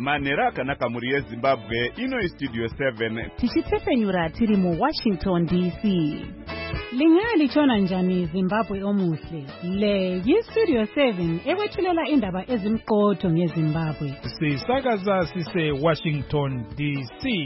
Manhero akanaka muri yeZimbabwe, ino Studio 7. Tichitefenyura tiri mu Washington DC. Lingalitshona njani Zimbabwe omuhle? Le yi-Studio 7 ekwethulela indaba ezimqotho ngeZimbabwe. Sisakaza sise Washington DC.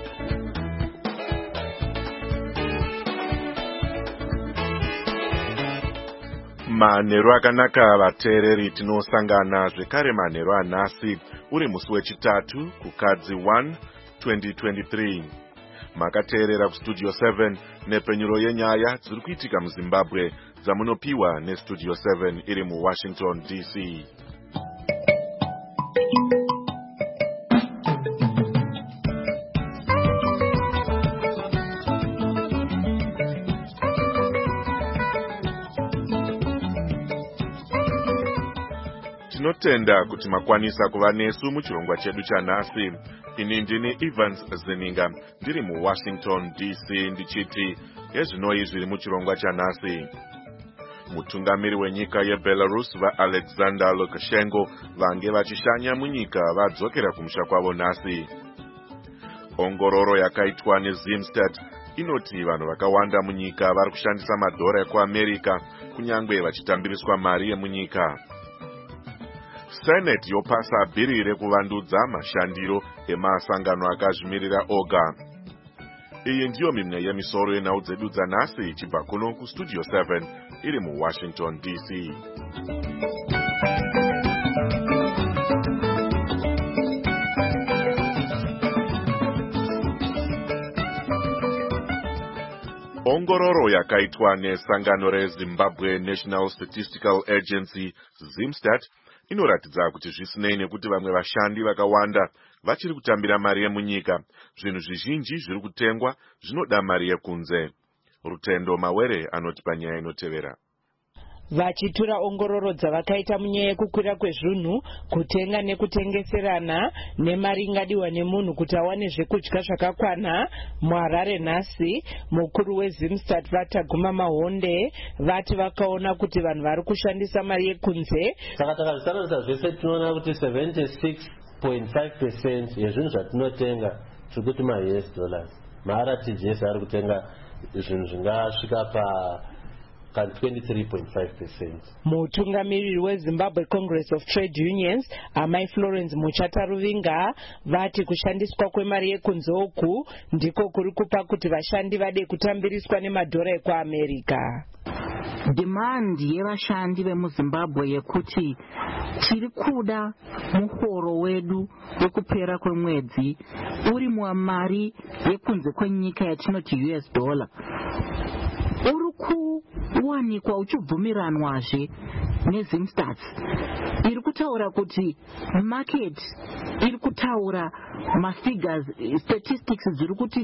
Manhero akanaka vateereri, tinosangana zvekare manhero anhasi uri musi wechitatu kukadzi 1 2023. Makateerera kuStudio 7 nepenyuro yenyaya dziri kuitika muZimbabwe dzamunopiwa neStudio 7 iri muWashington DC. Tinotenda kuti makwanisa kuva nesu muchirongwa chedu chanhasi. Ini ndini Evans Zeninga, ndiri muWashington DC ndichiti ezvinoi zviri muchirongwa chanhasi. Mutungamiri wenyika yeBelarus vaAlexander Lukashenko vange vachishanya munyika vadzokera kumusha kwavo nhasi. Ongororo yakaitwa neZimstat inoti vanhu vakawanda munyika vari kushandisa madhora ekuAmerica kunyangwe vachitambiriswa mari yemunyika. Senate yopasa bhiri rekuvandudza mashandiro emasangano akazvimirira oga. Iyi ndiyo mimwe yemisoro yenhau dzedu dzanhasi ichibva kuno kuStudio 7 iri muWashington DC. Ongororo yakaitwa nesangano reZimbabwe National Statistical Agency Zimstat inoratidza kuti zvisinei nekuti vamwe vashandi vakawanda vachiri kutambira mari yemunyika, zvinhu zvizhinji zviri kutengwa zvinoda mari yekunze. Rutendo Mawere anoti panyaya inotevera. Vachitura ongororo dzavakaita munyaya yekukwira kwezvinhu, kutenga nekutengeserana nemari ingadiwa nemunhu kuti awane zvekudya zvakakwana muHarare nhasi, mukuru weZimstat vataguma mahonde vati vakaona kuti vanhu vari kushandisa mari yekunze. Saka takazvisanganisa zvese tinoona kuti 76.5% yezvinhu zvatinotenga tiri kuti maUS dollars. MaRTGS ari kutenga zvinhu zvingasvika pa 23.5%. Mutungamiriri weZimbabwe Congress of Trade Unions Amai Florence Muchataruvinga vati kushandiswa kwemari yekunze uku ndiko kuri kupa kuti vashandi vade kutambiriswa nemadhora ekuAmerica. Demand yevashandi vemuZimbabwe yekuti tiri kuda muhoro wedu wekupera kwemwedzi uri mumari yekunze kwenyika yatinoti US dollar uri kuwanikwa uchibvumiranwazve neZimstat. Iri kutaura kuti market iri kutaura mafigures statistics dziri kuti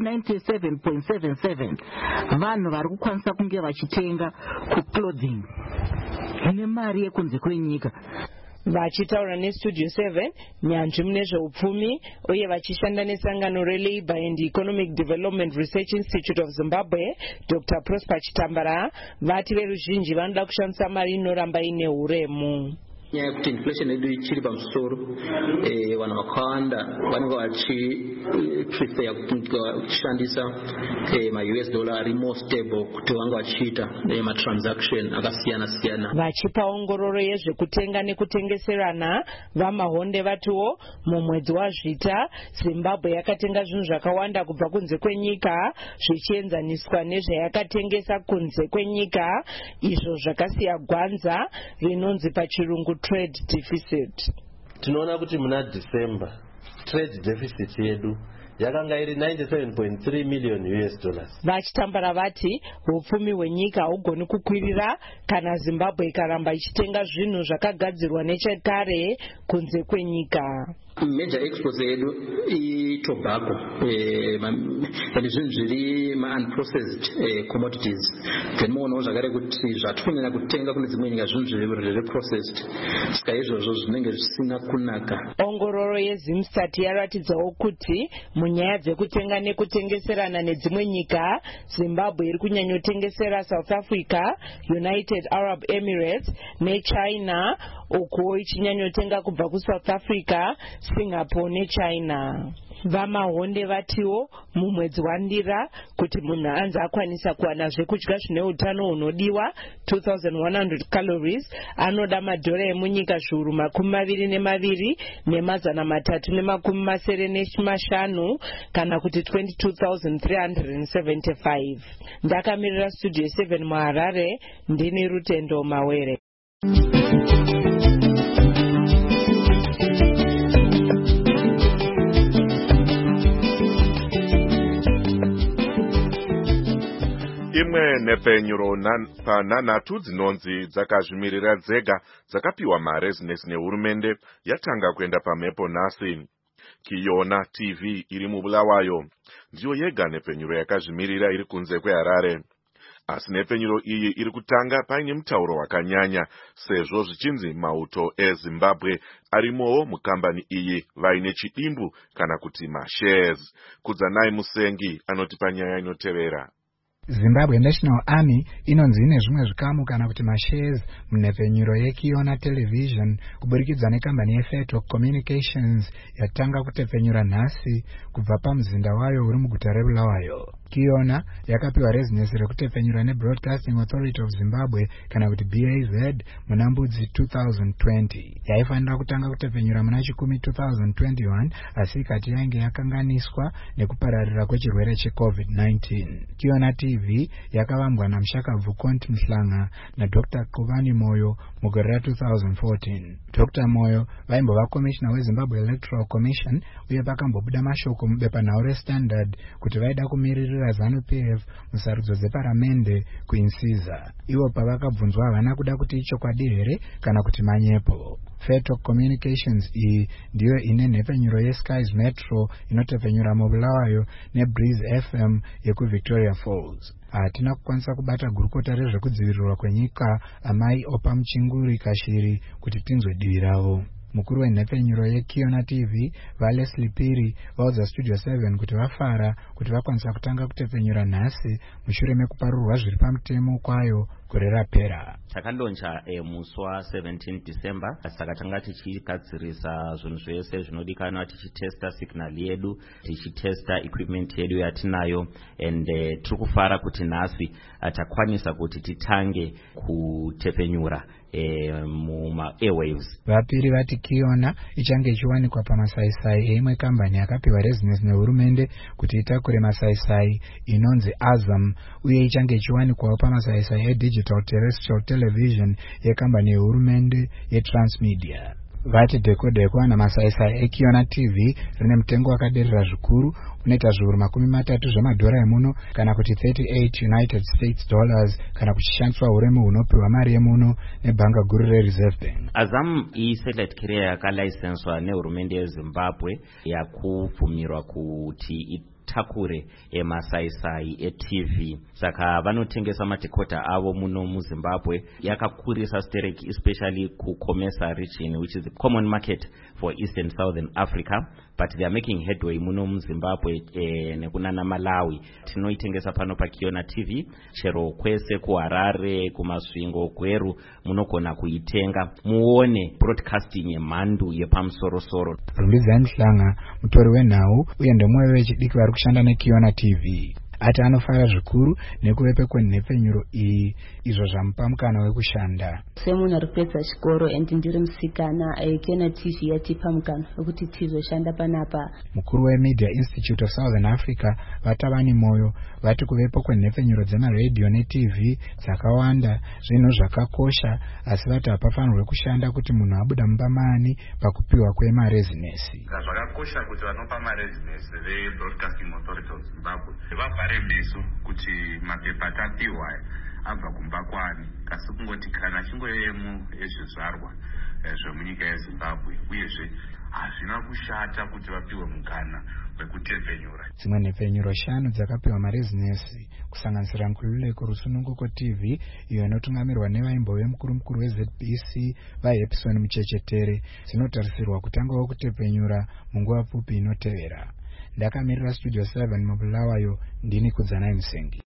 97.77 vanhu vari kukwanisa kunge vachitenga kuclothing nemari yekunze kwenyika. Vachitaura neStudio 7 nyanzvi mune zveupfumi uye vachishanda nesangano reLabour and Economic Development Research Institute of Zimbabwe, Dr. Prosper Chitambara vati veruzhinji vanoda kushandisa mari inoramba ine uremu. Nyaya yekuti inflation yedu ichiri pamusoro, vanhu vakawanda vanenge vachiprefer kushandisa maUS dollar ari more stable kuti vange vachiita matransaction akasiyana siyana. Vachipa ongororo yezvekutenga nekutengeserana vamahonde vatiwo mumwedzi waZvita Zimbabwe yakatenga zvinhu zvakawanda kubva kunze kwenyika zvichienzaniswa nezvayakatengesa kunze kwenyika, izvo zvakasiya gwanza rinonzi pachirungu trade deficit. Tinoona kuti muna December trade deficit yedu yakanga iri 97.3 million US dollars. Vachitambara vati upfumi hwenyika haugoni kukwirira kana Zimbabwe ikaramba ichitenga zvinhu zvakagadzirwa nechekare kunze kwenyika. Major exports yedu tobacco and zvinhu zviri unprocessed commodities. Tinoona zvakare kuti zvatifungira kutenga kune dzimwe nyika zvinhu zviri processed, saka izvozvo zvinenge zvisina kunaka. Ongororo yeZimstat yaratidzawo kuti munyaya dzekutenga nekutengeserana nedzimwe nyika, Zimbabwe iri kunyanyotengesera South Africa, United Arab Emirates neChina, uko ichinyanyotenga kubva kuSouth Africa, Singapore neChina. Vamahonde vatiwo mumwedzi waNdira kuti munhu anzi akwanisa kuwana zvekudya zvine utano hunodiwa 2100 calories anoda madhora emunyika zviuru 22 nemazana 385 kana kuti 22,375. Ndakamirira studio 7 muHarare, ndini Rutendo Mawere. Imwe nepenyuro panhanhatu dzinonzi dzakazvimirira dzega dzakapiwa marezinesi nehurumende yatanga kuenda pamhepo nhasi. Kiona TV iri muBulawayo ndiyo yega nepenyuro yakazvimirira iri kunze kweHarare. Asi nepenyuro iyi iri kutanga paine mutauro wakanyanya sezvo zvichinzi mauto eZimbabwe arimowo mukambani iyi vaine chidimbu kana kuti mashares. Kudzanai Musengi anotipa nyaya inotevera. Zimbabwe National Army inonzi ine zvimwe zvikamu kana kuti mashares munhepfenyuro yeKiona Television kuburikidza nekambani yeFairtalk Communications yatanga kutepfenyura nhasi kubva pamuzinda wayo uri muguta reBulawayo. Kiona yakapiwa rezinesi rekutepfenyura neBroadcasting Authority of Zimbabwe kana kuti BAZ muna Mbudzi 2020. Yaifanira kutanga kutepfenyura muna Chikumi 2021 asi ikati yainge yakanganiswa nekupararira kwechirwere cheCovid-19. Kiona TV yakavambwa naMushakabvu Conti Mhlanga naDr. Kovani Moyo mugore ra2014. Dr. Moyo vaimbova komishina weZimbabwe Electoral Commission uye pakambobuda mashoko mubepanhau reStandard kuti vaida kumiririra ZANU-PF musarudzo dzeparamende kuInsiza. Ivo pavakabvunzwa havana kuda kuti ichokwadi here kana kuti manyepo. Fairtalk Communications iyi ndiyo ine nhepfenyuro yeSkies Metro inotepfenyura muBulawayo neBreeze FM yekuVictoria Falls. Hatina kukwanisa kubata gurukota rezvekudzivirirwa kwenyika Amai Opa Muchinguri Kashiri kuti tinzwe divi ravo. Mukuru wenhepfenyuro yeKiona TV vaLeslie Piri vaudza Studio 7 kuti vafara kuti vakwanisa kutanga kutepfenyura nhasi mushure mekuparurwa zviri pamutemo kwayo gore rapera. Takandoncha musi wa17 December saka tanga tichigadzirisa zvinhu zvese zvinodikanwa tichitesta signal yedu tichitesta equipment yedu yatinayo and tiri kufara kuti nhasi takwanisa kuti titange kutepfenyura muma airwaves. Vapiri vati Kiona ichange ichiwanikwa pamasaisai eimwe kambani yakapiwa rezinesi nehurumende kuti itakure masaisai inonzi Azam uye ichange ichiwanikwawo pamasaisai eDigital Terrestrial Television yekambani yehurumende yeTransmedia. Vati deko namasaisai eKiona TV rine mutengo wakaderera zvikuru unoita zviuru 30 zvemadhora emuno kana kuti 38 United States dollars kana kuchishandiswa uremu hunopiwa mari yemuno nebhanga guru reReserve Bank. Azam i-satellite carrier yakalaisenswa nehurumende yeZimbabwe yakubvumirwa kuti takure emasaisai eTV. Saka vanotengesa matikota avo muno muZimbabwe. Yakakurisa stereki especially kuComesa region which is the common market for East and Southern Africa, but they are making headway muno muZimbabwe nekunana Malawi. Tinoitengesa pano paKiona TV chero kwese kuHarare kumasvingo kweru munogona kuitenga muone broadcasting yemhandu yepamusoro-soro. Rumbidzai Mhlanga mutori wenhau uye ndemwoyo wechidiki vari kushanda neKiona TV. Ati anofara zvikuru nekuvepe kwenhepfenyuro iyi izvo zvamupa mukana wekushanda. Semunhu ari kupedza chikoro and ndiri musikana Kiona TV yatipa mukana wekuti tizoshanda panapa. Mukuru weMedia Institute of Southern Africa Vatavani Moyo vati kuvepo kwenhepfenyuro dzemaredhiyo neTV dzakawanda zvinhu zvakakosha asi vati hapafanirwe kushanda kuti munhu abuda mubamani pakupiwa kwemarezinesi. Zvakakosha kuti vanopa marezinesi veBroadcasting Authority of Zimbabwe vavhare meso kuti mapepa tapiwa abva kumba kwani kasi kungoti kana chingoyemo ezvizvarwa zvemunyika yeZimbabwe uyezve hazvina kushata kuti vapiwe mukana wekutepfenyura. Dzimwe nhepfenyuro 5 dzakapiwa marezinesi kusanganisira Nkululeko Rusununguko TV iyo inotungamirwa nevaimbove mukuru weZBC vaHepson Muchechetere dzinotarisirwa kutangawo kutepfenyura munguva pfupi inotevera. Ndakamirira Studio 7 muBulawayo, ndini Kudzanai Musengi.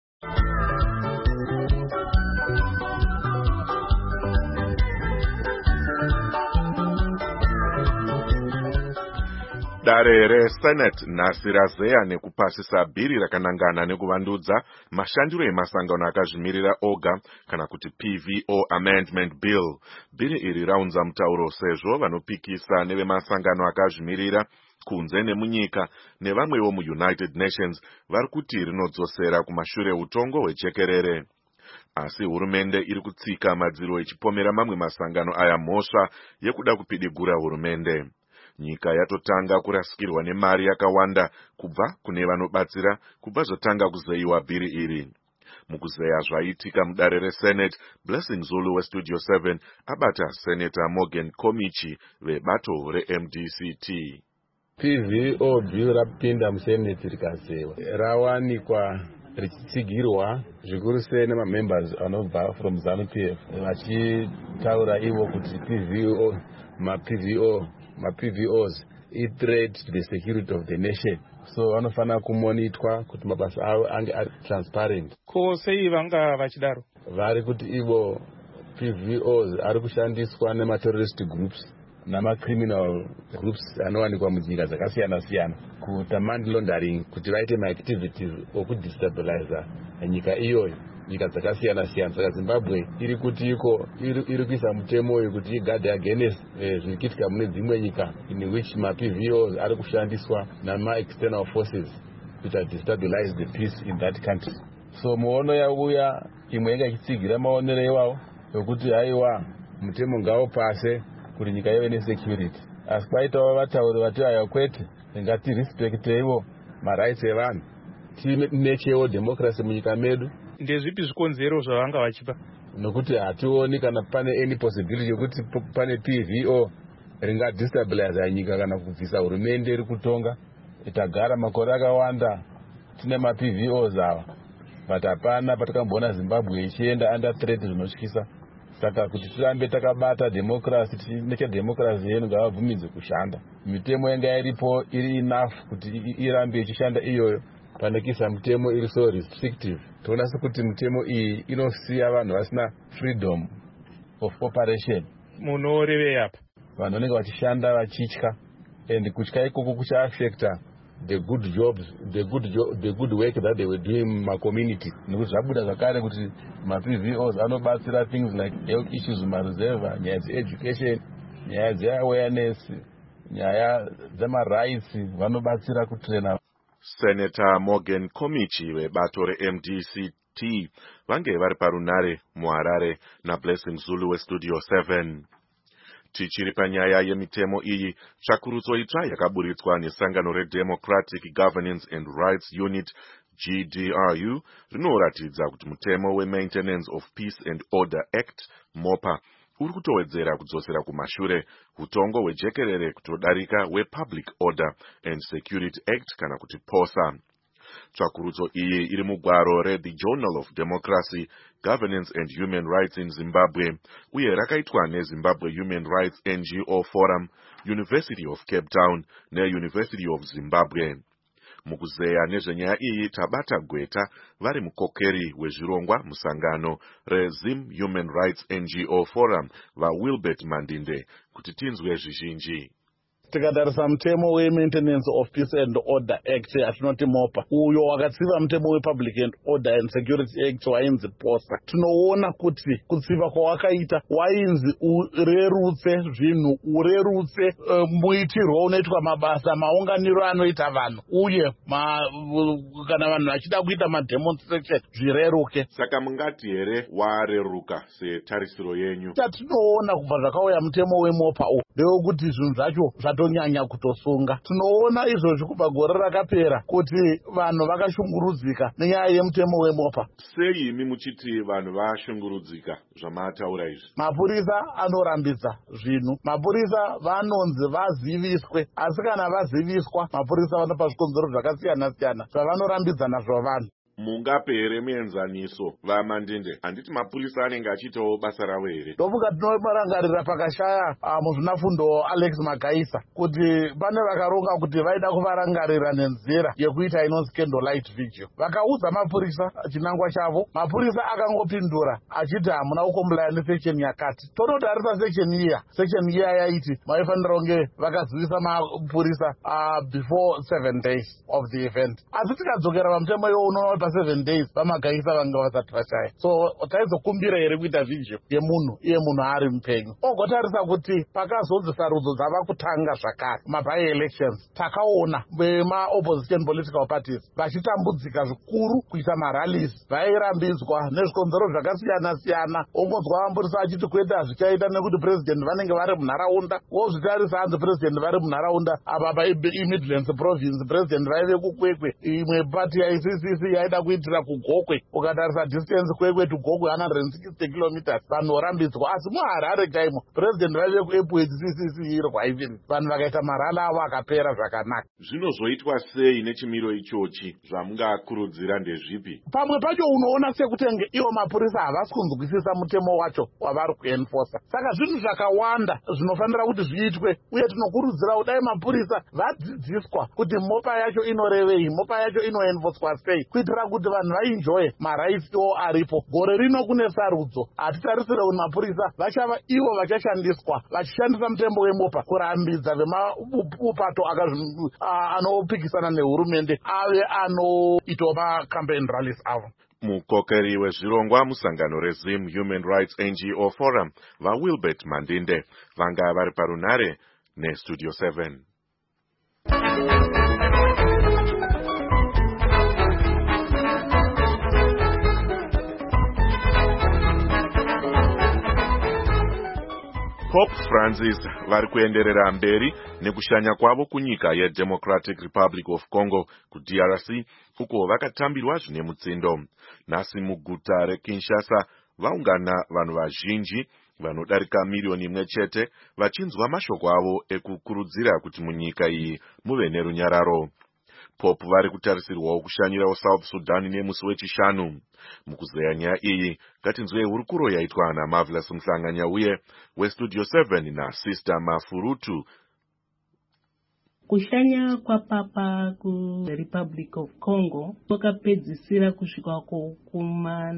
Dare reSenate nhasi razeya nekupasisa bhiri rakanangana nekuvandudza mashandiro emasangano akazvimirira oga kana kuti PVO Amendment Bill. Bhiri iri raunza mutauro sezvo vanopikisa nevemasangano akazvimirira kunze nemunyika nevamwewo muUnited Nations vari kuti rinodzosera kumashure utongo hwechekerere. Asi hurumende iri kutsika madziro echipomera mamwe masangano aya mhosva yekuda kupidigura hurumende. Nyika yatotanga kurasikirwa nemari yakawanda kubva kune vanobatsira kubva zvotanga kuzeyiwa bhiri iri. Mukuzeya zvaitika mudare reSenate, Blessing Zulu weStudio 7 abata Senator Morgan Komichi vebato reMDCT. PVO bill rapinda muSenate rikazewa rawanikwa richitsigirwa zvikuru sei nemamembers anobva from ZANU-PF vachitaura ivo kuti PVOs threat to the security of the nation, so vanofana kumonitwa kuti mabasa avo ange ari transparent. Ko sei vanga vachidaro? Vari kuti ivo PVOs ari kushandiswa nematerrorist groups namacriminal groups anowanikwa munyika dzakasiyana siyana kuita money laundering, kuti vaite maactivities okudestabilize nyika iyoyo, nyika dzakasiyana siyana. Saka Zimbabwe iri kuti iri kuisa mutemo uyu kuti igadhe against zviri kuitika mune dzimwe nyika in which PVOs ari kushandiswa nama-external forces kuita destabilize the peace in that country. So muono yauya imwe inga ichitsigira maonero iwawo yokuti haiwa mutemo ngawo pase kuti nyika ive nesecurity. Asi kwaitawo vatauri vati aya kwete ngatirespecteiwo marights evanhu, tinechewo democracy munyika medu. Ndezvipi zvikonzero zvavanga vachipa? Nokuti hationi kana pane any possibility yokuti pane PVO ringadestabilize nyika kana kubvisa hurumende iri kutonga. Itagara makore akawanda tine maPVOs ava, but hapana patikamboona Zimbabwe ichienda under threat zvinotyisa. Saka kuti tirambe takabata democracy, nechedemocracy yenu ngavabvumidze kushanda. Mitemo yanga iripo iri enough kuti irambe ichishanda iyoyo, pane kuisa mitemo iri so restrictive. Toona sekuti mitemo iyi inosiya vanhu vasina freedom of operation. Munorevei apa? Vanhu vanenge vachishanda vachitya, and kutya ikoko kuchaaffecta the good jobs, the good work that they were doing in my community. Nokuti zvabuda zvakare kuti maPVOs anobatsira things like health issues mumareserva, nyaya dzeeducation, nyaya dzeawareness, nyaya dzemarights, vanobatsira kutrena. Senator Morgan Komichi vebato reMDCT vange vari parunare muHarare naBlessing Zulu weStudio 7. Tichiri panyaya yemitemo iyi, tsvakurutso itsva yakaburitswa nesangano reDemocratic Governance and Rights Unit GDRU rinoratidza kuti mutemo weMaintenance of Peace and Order Act MOPA uri kutowedzera kudzosera kumashure utongo hwejekerere kutodarika wePublic Order and Security Act kana kuti POSA. Tsvakurutso iyi iri mugwaro reThe Journal of Democracy, Governance and Human Rights in Zimbabwe, uye rakaitwa neZimbabwe Human Rights NGO Forum, University of Cape Town neUniversity of Zimbabwe. Mukuzeya nezvenyaya iyi tabata gweta vari mukokeri wezvirongwa musangano reZim Human Rights NGO Forum vaWilbert Mandinde kuti tinzwe zvizhinji. Tikatarisa mutemo weMaintenance of Peace and Order Act atinoti MOPA, uyo wakatsiva mutemo wePublic and Order and Security Act wainzi POSA, tinoona kuti kutsiva kwawakaita wainzi urerutse zvinhu, urerutse muitirwo unoitwa mabasa, maunganiro anoita vanhu, uye kana vanhu vachida kuita mademonstration zvireruke. Saka mungati here wareruka setarisiro yenyu? Tinoona kubva zvakauya mutemo weMOPA ndewekuti zvinhu zvacho zvatonyanya kutosunga. Tinoona izvozvi kubva gore rakapera kuti vanhu vakashungurudzika nenyaya yemutemo weMOPA. Sei imi muchiti vanhu vashungurudzika zvamataura izvi? Mapurisa anorambidza zvinhu, mapurisa vanonzi vaziviswe, asi kana vaziviswa mapurisa vanopa zvikonzero zvakasiyana siyana zvavanorambidza nazvo vanhu. mungapere muenzaniso vaMandinde? Handiti mapurisa anenge achiitawo basa ravo here? ndovuka tinomarangarira pakashaya muzvinafundo Alex Magaisa kuti pane vakaronga kuti vaida kuvarangarira nenzira yekuita inonzi candlelight vigil. Vakaudza mapurisa chinangwa chavo, mapurisa akangopindura achiti hamuna kukombolaya nesection yakati. Tonotarisa section iya yaiti maifanira kunge vakazivisa mapurisa before 7 days of the event. Asi tikadzokera pamutemo iwo unoona kuti pa7 days vaMagaisa vanga vasati vashaya. So taizokumbira here kuita vigil yemunhu iye munhu ari mupenyu. Ogotarisa kuti pakazonzi sarudzo dzava kutanga zvakare maby elections, takaona vema-opposition political parties vachitambudzika zvikuru kuita marallies, vairambidzwa nezvikonzero zvakasiyana-siyana. Ongonzwa vamburisa achiti kwete hazvichaita nekuti president vanenge vari munharaunda. Wozvitarisa hanzi president vari munharaunda apa paMidlands province president vaive kuKwekwe, imwe party yaICCC yaida kuitira kuGokwe. Ukatarisa distance Kwekwe to Gokwe 160 kilometers, vanhu vorambidzwa. Asi muHarare chaimo president vaive kuEpwezi CCC irwa even vanhu vakaita marala avo akapera zvakanaka. Zvinozoitwa sei nechimiro ichochi? Zvamungakurudzira ndezvipi? Pamwe pacho unoona sekutenge iwo mapurisa havasi kunzwisisa mutemo wacho wavari kuenforsa. Saka zvinhu zvakawanda zvinofanira kuti zviitwe, uye tinokurudzira kuti dai mapurisa vadzidziswa kuti mopa yacho inorevei, mopa yacho inoenforswa sei, kuitira kuti vanhu vaenjoye marights iwo aripo. Gore rino kune sarudzo, hatitarisire kuti mapurisa vachava ivo vachashandiswa vachishandisa mutembo wemopa kurambidza vemapato anopikisana nehurumende ave anoitawo macampaign rallies avo. Mukokeri wezvirongwa musangano reZim Human Rights NGO Forum vaWilbert Mandinde vanga vari parunare neStudio 7. Pope Francis vari kuenderera mberi nekushanya kwavo kunyika yeDemocratic Republic of Congo kuDRC, uko vakatambirwa zvine mutsindo. Nhasi muguta reKinshasa vaungana vanhu vazhinji vanodarika 1,000,000 chete vachinzwa mashoko avo ekukurudzira kuti munyika iyi muve nerunyararo. Pope vari kutarisirwawo kushanyirawo South Sudan nemusi wechishanu. Mukuzeya nyaya iyi ngatinzwe hurukuro yaitwa naMarvelous Mhlanganya uye weStudio 7 naSister Mafurutu. Kushanya kwa Papa kuRepublic of Congo kwakapedzisira kusvika kuma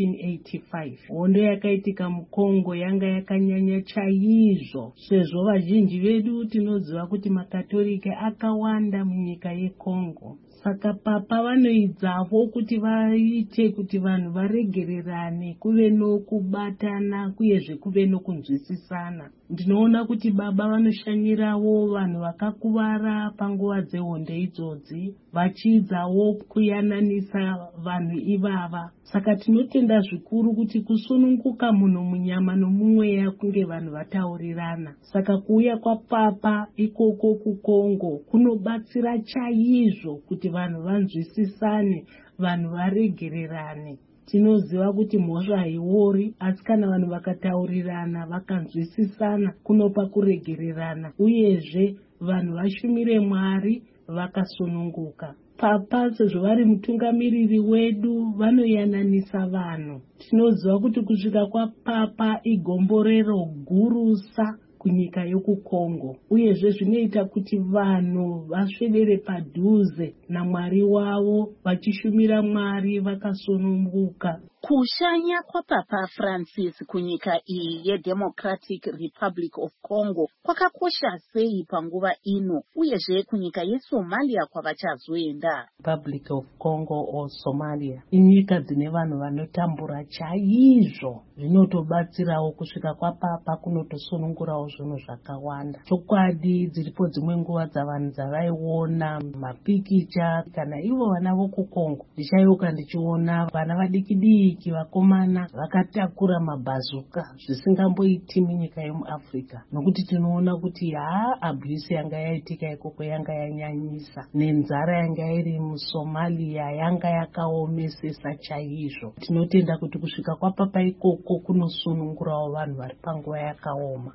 1985. Hondo yakaitika muCongo yanga yakanyanya chaizvo, sezvo vazhinji vedu tinoziva kuti makatolika akawanda munyika yeCongo. Saka Papa vanoidzavo kuti vaite kuti vanhu varegererane, kuve nokubatana uyezve kuve nokunzwisisana. Ndinoona kuti Baba vanoshanyirawo vanhu vakakuvara panguva dzehondo idzodzi, vachidzawo kuyananisa vanhu ivava. Saka tinotenda zvikuru kuti kusununguka munhu munyama nomumweya kunge vanhu vataurirana. Saka kuuya kwaPapa ikoko kuCongo kunobatsira chaizvo kuti vanhu vanzwisisane, vanhu varegererane. Tinoziva kuti mhosva haiori, asi kana vanhu vakataurirana vakanzwisisana kunopa kuregererana, uyezve vanhu vashumire Mwari vakasununguka. Papa sezvo vari mutungamiriri wedu vanoyananisa vanhu. Tinoziva kuti kusvika kwaPapa igomborero gurusa kunyika yokuCongo, uyezve zvinoita kuti vanhu vasvedere padhuze naMwari wavo vachishumira Mwari vakasununguka. Kushanya kwaPapa Francis kunyika iyi yeDemocratic Republic of Congo kwakakosha sei panguva ino, uyezve kunyika yeSomalia kwavachazoenda? Republic of Congo or Somalia inyika dzine vanhu vanotambura chaizvo, zvinotobatsirawo kusvika kwaPapa kunotosunungurawo zvinhu zvakawanda. Chokwadi dziripo dzimwe nguva dzavanhu dzavaiona mapikicha kana ivo vana vokuCongo, ndichaiuka ndichiona vana vadiki vakomana vakatakura mabhazuka zvisingamboiti munyika yemuAfrica, nokuti tinoona kuti abuse yanga yaitika ikoko yanga yanyanyisa, nenzara yanga iri muSomalia yanga yakaomesesa chaizvo. Tinotenda kuti kusvika kwaPapa ikoko kunosunungurawo vanhu vari panguva yakaoma.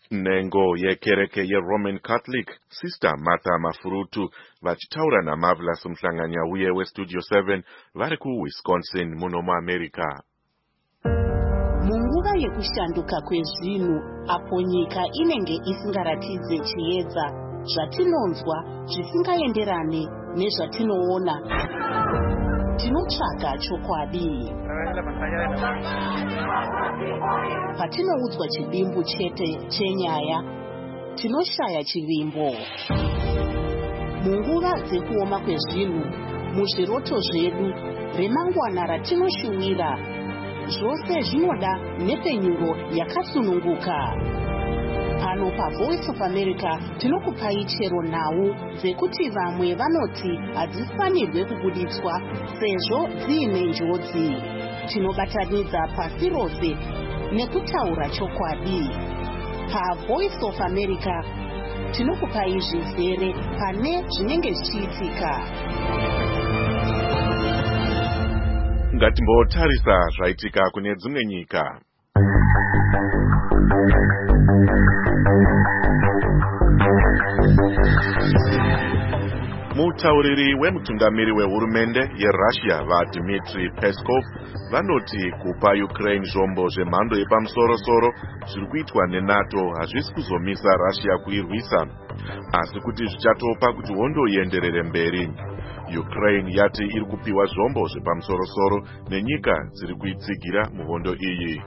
Nengo yekereke yeRoman Catholic Sister Martha Mafurutu vachitaura naMarvelous Mhlanganyauye weStudio 7 vari kuWisconsin muno muAmerica. Munguva yekushanduka kwezvinhu apo nyika inenge isingaratidze chiedza, zvatinonzwa zvisingaenderane nezvatinoona, tinotsvaga chokwadi. Patinoudzwa chidimbu chete chenyaya, tinoshaya chivimbo. Munguva dzekuoma kwezvinhu, muzviroto zvedu, remangwana ratinoshuwira, zvose zvinoda nhepfenyuro yakasununguka. Pano paVoice of America tinokupai chero nhau dzekuti vamwe vanoti hadzifanirwe kubuditswa sezvo dziine njodzi. Tinobatanidza pasi rose nekutaura chokwadi. PaVoice of America tinokupai zvizere pane zvinenge zvichiitika. Ngatimbotarisa zvaitika kune dzimwe nyika. Mutauriri wemutungamiri wehurumende yeRussia vaDmitry Peskov vanoti kupa Ukraine zvombo zvemhando yepamusoro-soro zviri kuitwa neNATO hazvisi kuzomisa Russia kuirwisa, asi kuti zvichatopa kuti hondo ienderere mberi. Ukraine yati iri kupiwa zvombo zvepamusoro-soro nenyika dziri kuitsigira muhondo iyi.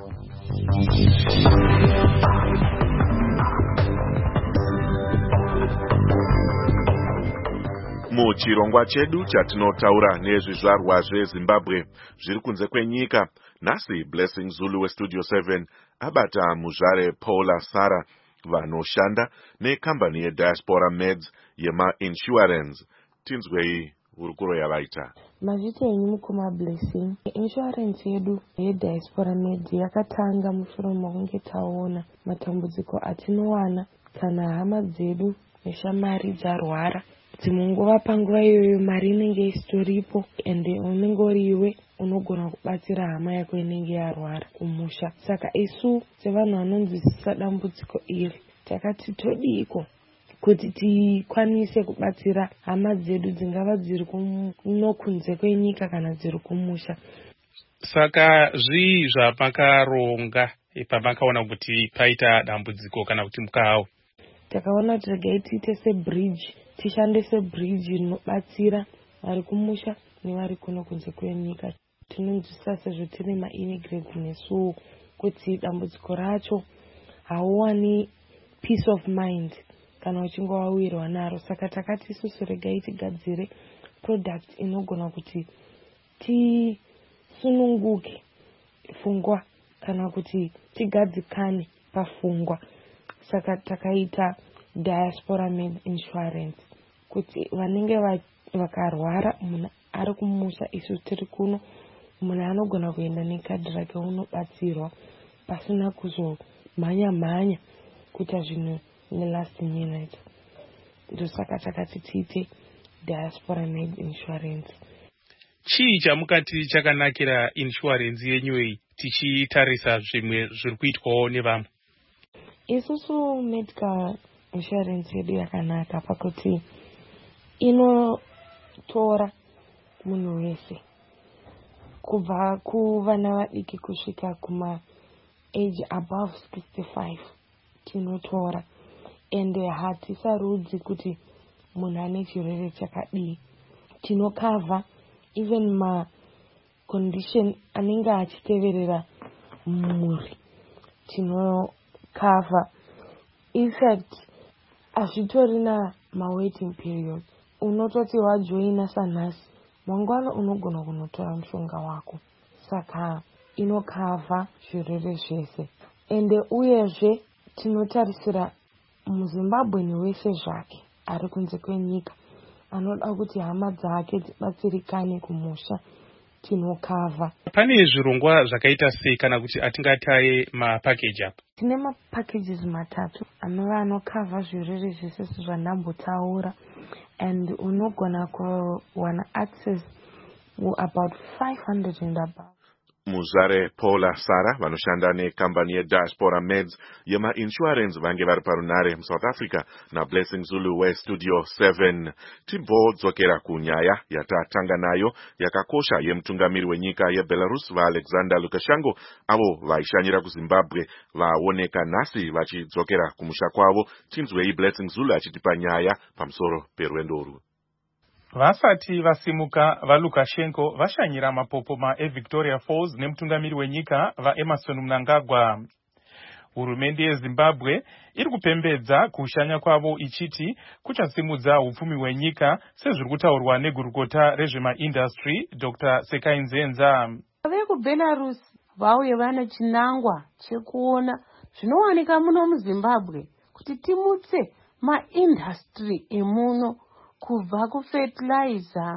Muchirongwa chedu chatinotaura nezvizvarwa zveZimbabwe zviri kunze kwenyika, nhasi Blessing Zulu weStudio 7 abata muzvare Paula Sara vanoshanda nekambani yeDiaspora Meds yema-insurance. Tinzwei hurukuro yavaita. Mazvita enyu mukoma Blessing. Insurance yedu yeDiaspora Meds yakatanga mushure mokunge taona matambudziko atinowana kana hama dzedu neshamari dzarwara. Dzimwe nguva panguva iyoyo mari inenge isitoripo ende unenge uri iwe unogona kubatsira hama yako inenge yarwara kumusha. Saka isu sevanhu vanonzwisisa dambudziko iri takati todiko kuti tikwanise kubatsira hama dzedu dzingava dziri kunokunze kwenyika kana dziri kumusha. Saka zvii zvamakaronga pamakaona kuti paita dambudziko kana kuti mukawo? Takaona kuti regai tiite sebridge, tishande sebridge rinobatsira vari kumusha nevari kuno kunze kwenyika. Tinonzwisisa sezvo tine ma-immigrants nesuwo kuti dambudziko racho hauwani peace of mind kana uchinge wawirwa naro. Saka takati isusu regai tigadzire product inogona kuti tisununguke pfungwa kana kuti tigadzikane pafungwa. Saka takaita Diaspora Med Insurance kuti vanenge vakarwara munhu ari kumusha isu tiri kuno, munhu anogona kuenda nekadhi rake unobatsirwa pasina kuzomhanya-mhanya kuita zvinhu nelast minute. Ndosaka takati tiite Diaspora Med Insurance. Chii chamukati chakanakira insurance yenyu iyi tichitarisa zvimwe zviri kuitwawo nevamwe? Isusu medical insurance yedu yakanaka pakuti inotora munhu wese kubva kuvana vadiki kusvika kuma age above 65 tinotora, ende hatisarudzi kuti munhu ane chirwere chakadii. Tinokavha even ma-condition anenge achiteverera mumuri tinokavha. In fact, hazvitorina ma-waiting period. Unototi wajoina sanhasi, mangwana unogona kunotora mushonga wako. Saka inokavha zvirwere zvese. Ende uyezve tinotarisira muZimbabwe wese zvake ari kunze kwenyika anoda kuti hama dzake dzibatsirikane kumusha, tinokavha. Pane zvirongwa zvakaita sei kana kuti atingataye mapackage apa? Tine mapackages matatu anova anokavha zvirwere zvese zvandambotaura, and unogona kuwana access about 500 and above. Muzare Paula Sara vanoshanda nekambani yeDiaspora Meds yemainsurance vange vari parunare muSouth Africa naBlessing Zulu weStudio 7. Timboodzokera kunyaya yatatanga nayo yakakosha yemutungamiri wenyika yeBelarus vaAlexander Lukashenko avo vaishanyira kuZimbabwe vaoneka nhasi vachidzokera kumusha kwavo. Tinzwei Blessing Zulu achitipa nyaya pamusoro perwendo urwu. Vasati vasimuka vaLukashenko vashanyira mapopoma eVictoria Falls nemutungamiri wenyika vaEmerson Mnangagwa. Hurumende yeZimbabwe iri kupembedza kushanya kwavo ichiti kuchasimudza upfumi hwenyika sezviri kutaurwa negurukota rezvemaindustry Dr. Sekai Nzenza. VekuBelarus vauye vane chinangwa chekuona zvinowanika muno muZimbabwe kuti timutse maindustry emuno kubva kufertilizer,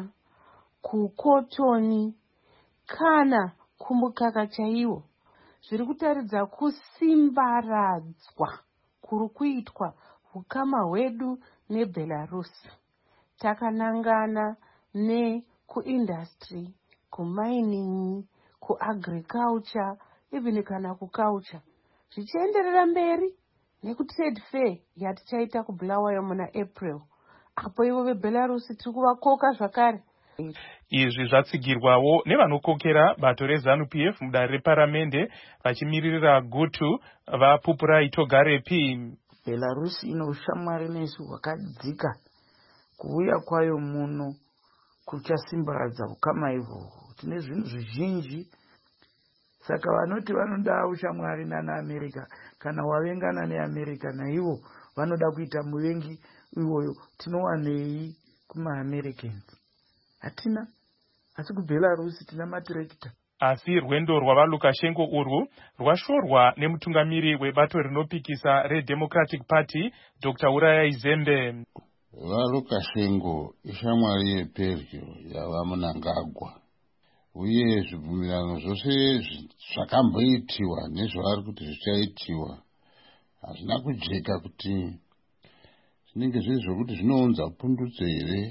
kukotoni kana kumukaka chaiwo. Zviri kutaridza kusimbaradzwa kuri kuitwa hukama hwedu neBelarus. Takanangana nekuindustry, kumining, kuagriculture, even kana kuculture. Zvichienderera mberi nekutrade fair yatichaita kuBulawayo muna April. Apo ivo veBelarus tiri kuvakoka zvakare. Izvi zvatsigirwawo nevanokokera bato reZANU-PF mudare reparamende vachimiririra gutu vaPupurai Togarepi. Belarus ino ushamwari nesu hwakadzika. Kuuya kwayo muno kuchasimbaradza hukama ihwohwo. Tine zvinhu zvizhinji. Saka vanoti vanoda ushamwari nanaAmerika kana wavengana neAmerika naivo vanoda kuita muvengi iwoyo. Tinowanei kumaAmericans? Hatina. Asi kuBelarus tina matirekita. Asi rwendo rwavaLukashenko urwu rwashorwa nemutungamiri webato rinopikisa reDemocratic Party Dr. Urayai Zembe. VaLukashenko ishamwari yepedyo yavaMnangagwa, uye zvibvumirano zvose zvakamboitiwa nezvavari kuti zvichaitiwa hazvina kujeka kuti zvinenge zviri zvokuti zvinounza pundutso here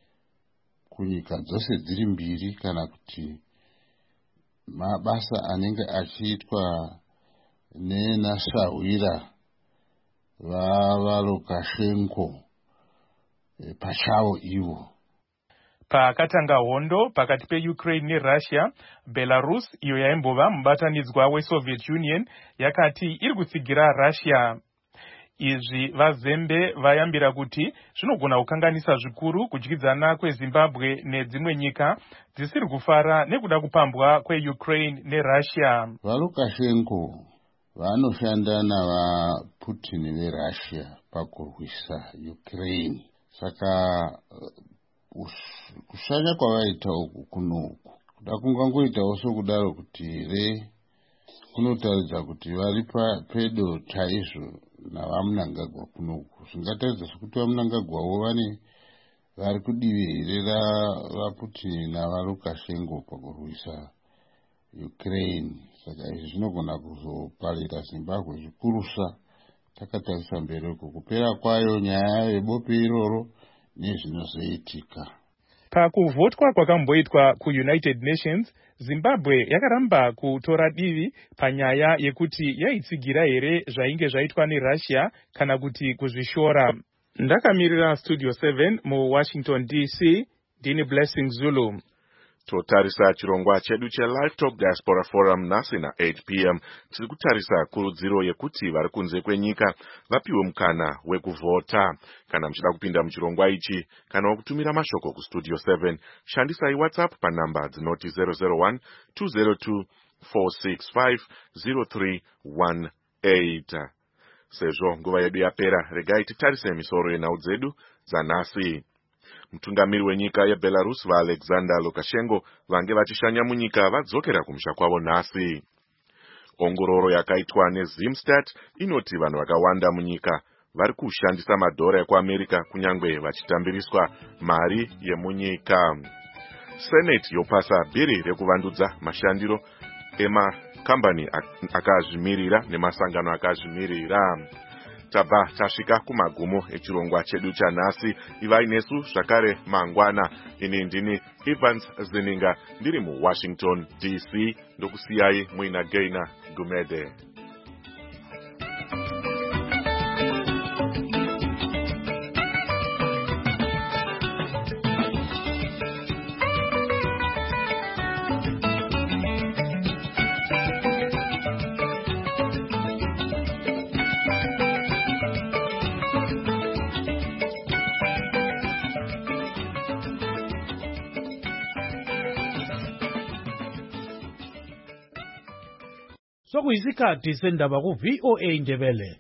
kunyika dzose dziri mbiri, kana kuti mabasa anenge achiitwa nenasahwira vavaLukashenko pachavo ivo. Pakatanga hondo pakati peUkraine neRussia, Belarus iyo yaimbova mubatanidzwa weSoviet Union yakati iri kutsigira Russia. Izvi vaZembe vayambira kuti zvinogona kukanganisa zvikuru kudyidzana kweZimbabwe nedzimwe nyika dzisiri kufara nekuda kupambwa kweUkraine neRussia. VaLukashenko vanoshanda navaPutin veRussia pakurwisa Ukraine. Saka kushanya kwavaita uku kunoku kuda kungangoitawo sokudaro kuti kunotaridza kuti vari pedo chaizvo navaMnangagwa kunoku. Zvingataridza sokuti vaMnangagwawo vari kudivirira vaPutin navaLukashenko pakurwisa Ukraine. Saka izvi zvinogona kuzoparira Zimbabwe zvikurusa takatarisa mberi uko kupera kwayo nyaya yebope iroro nezvinozoitika. Pakuvhotwa kwakamboitwa kuUnited Nations, Zimbabwe yakaramba kutora divi panyaya yekuti yaitsigira here zvainge zvaitwa neRussia kana kuti kuzvishora. Ndakamirira Studio 7 muWashington DC, ndini Blessing Zulu. Totarisa chirongwa chedu cheLive Talk Diaspora Forum nhasi na8 p.m. tiri kutarisa kurudziro yekuti vari kunze kwenyika vapiwe mukana wekuvhota. Kana muchida kupinda muchirongwa ichi kana wakutumira mashoko kuStudio 7, shandisai WhatsApp panhamba dzinoti 001 202 465 0318. Sezvo nguva yedu yapera, regai titarise misoro yenhau dzedu dzanhasi. Mutungamiri wenyika yeBelarus vaAlexander Lukashenko vange vachishanya munyika vadzokera kumusha kwavo nhasi. Ongororo yakaitwa neZimstat inoti vanhu vakawanda munyika vari kushandisa madhora ekuAmerika kunyange vachitambiriswa mari yemunyika. Senate yopasa bhiri rekuvandudza mashandiro emakambani akazvimirira nemasangano akazvimirira. tabva tasvika kumagumo echirongwa chedu chanhasi. Ivai nesu zvakare mangwana. Ini ndini Evans Zininga ndiri muWashington DC. Ndokusiyai muina Gaina Gumede. Sokuyisikhathi sendaba ku VOA Ndebele.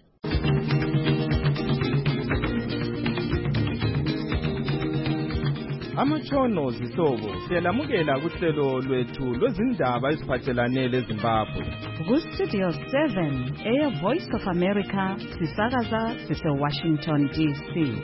Amatshono zihlobo siyalamukela kuhlelo lwethu lwezindaba eziphathelane leZimbabwe. Ku-Studio 7 Air Voice of America sisakaza sise-Washington DC.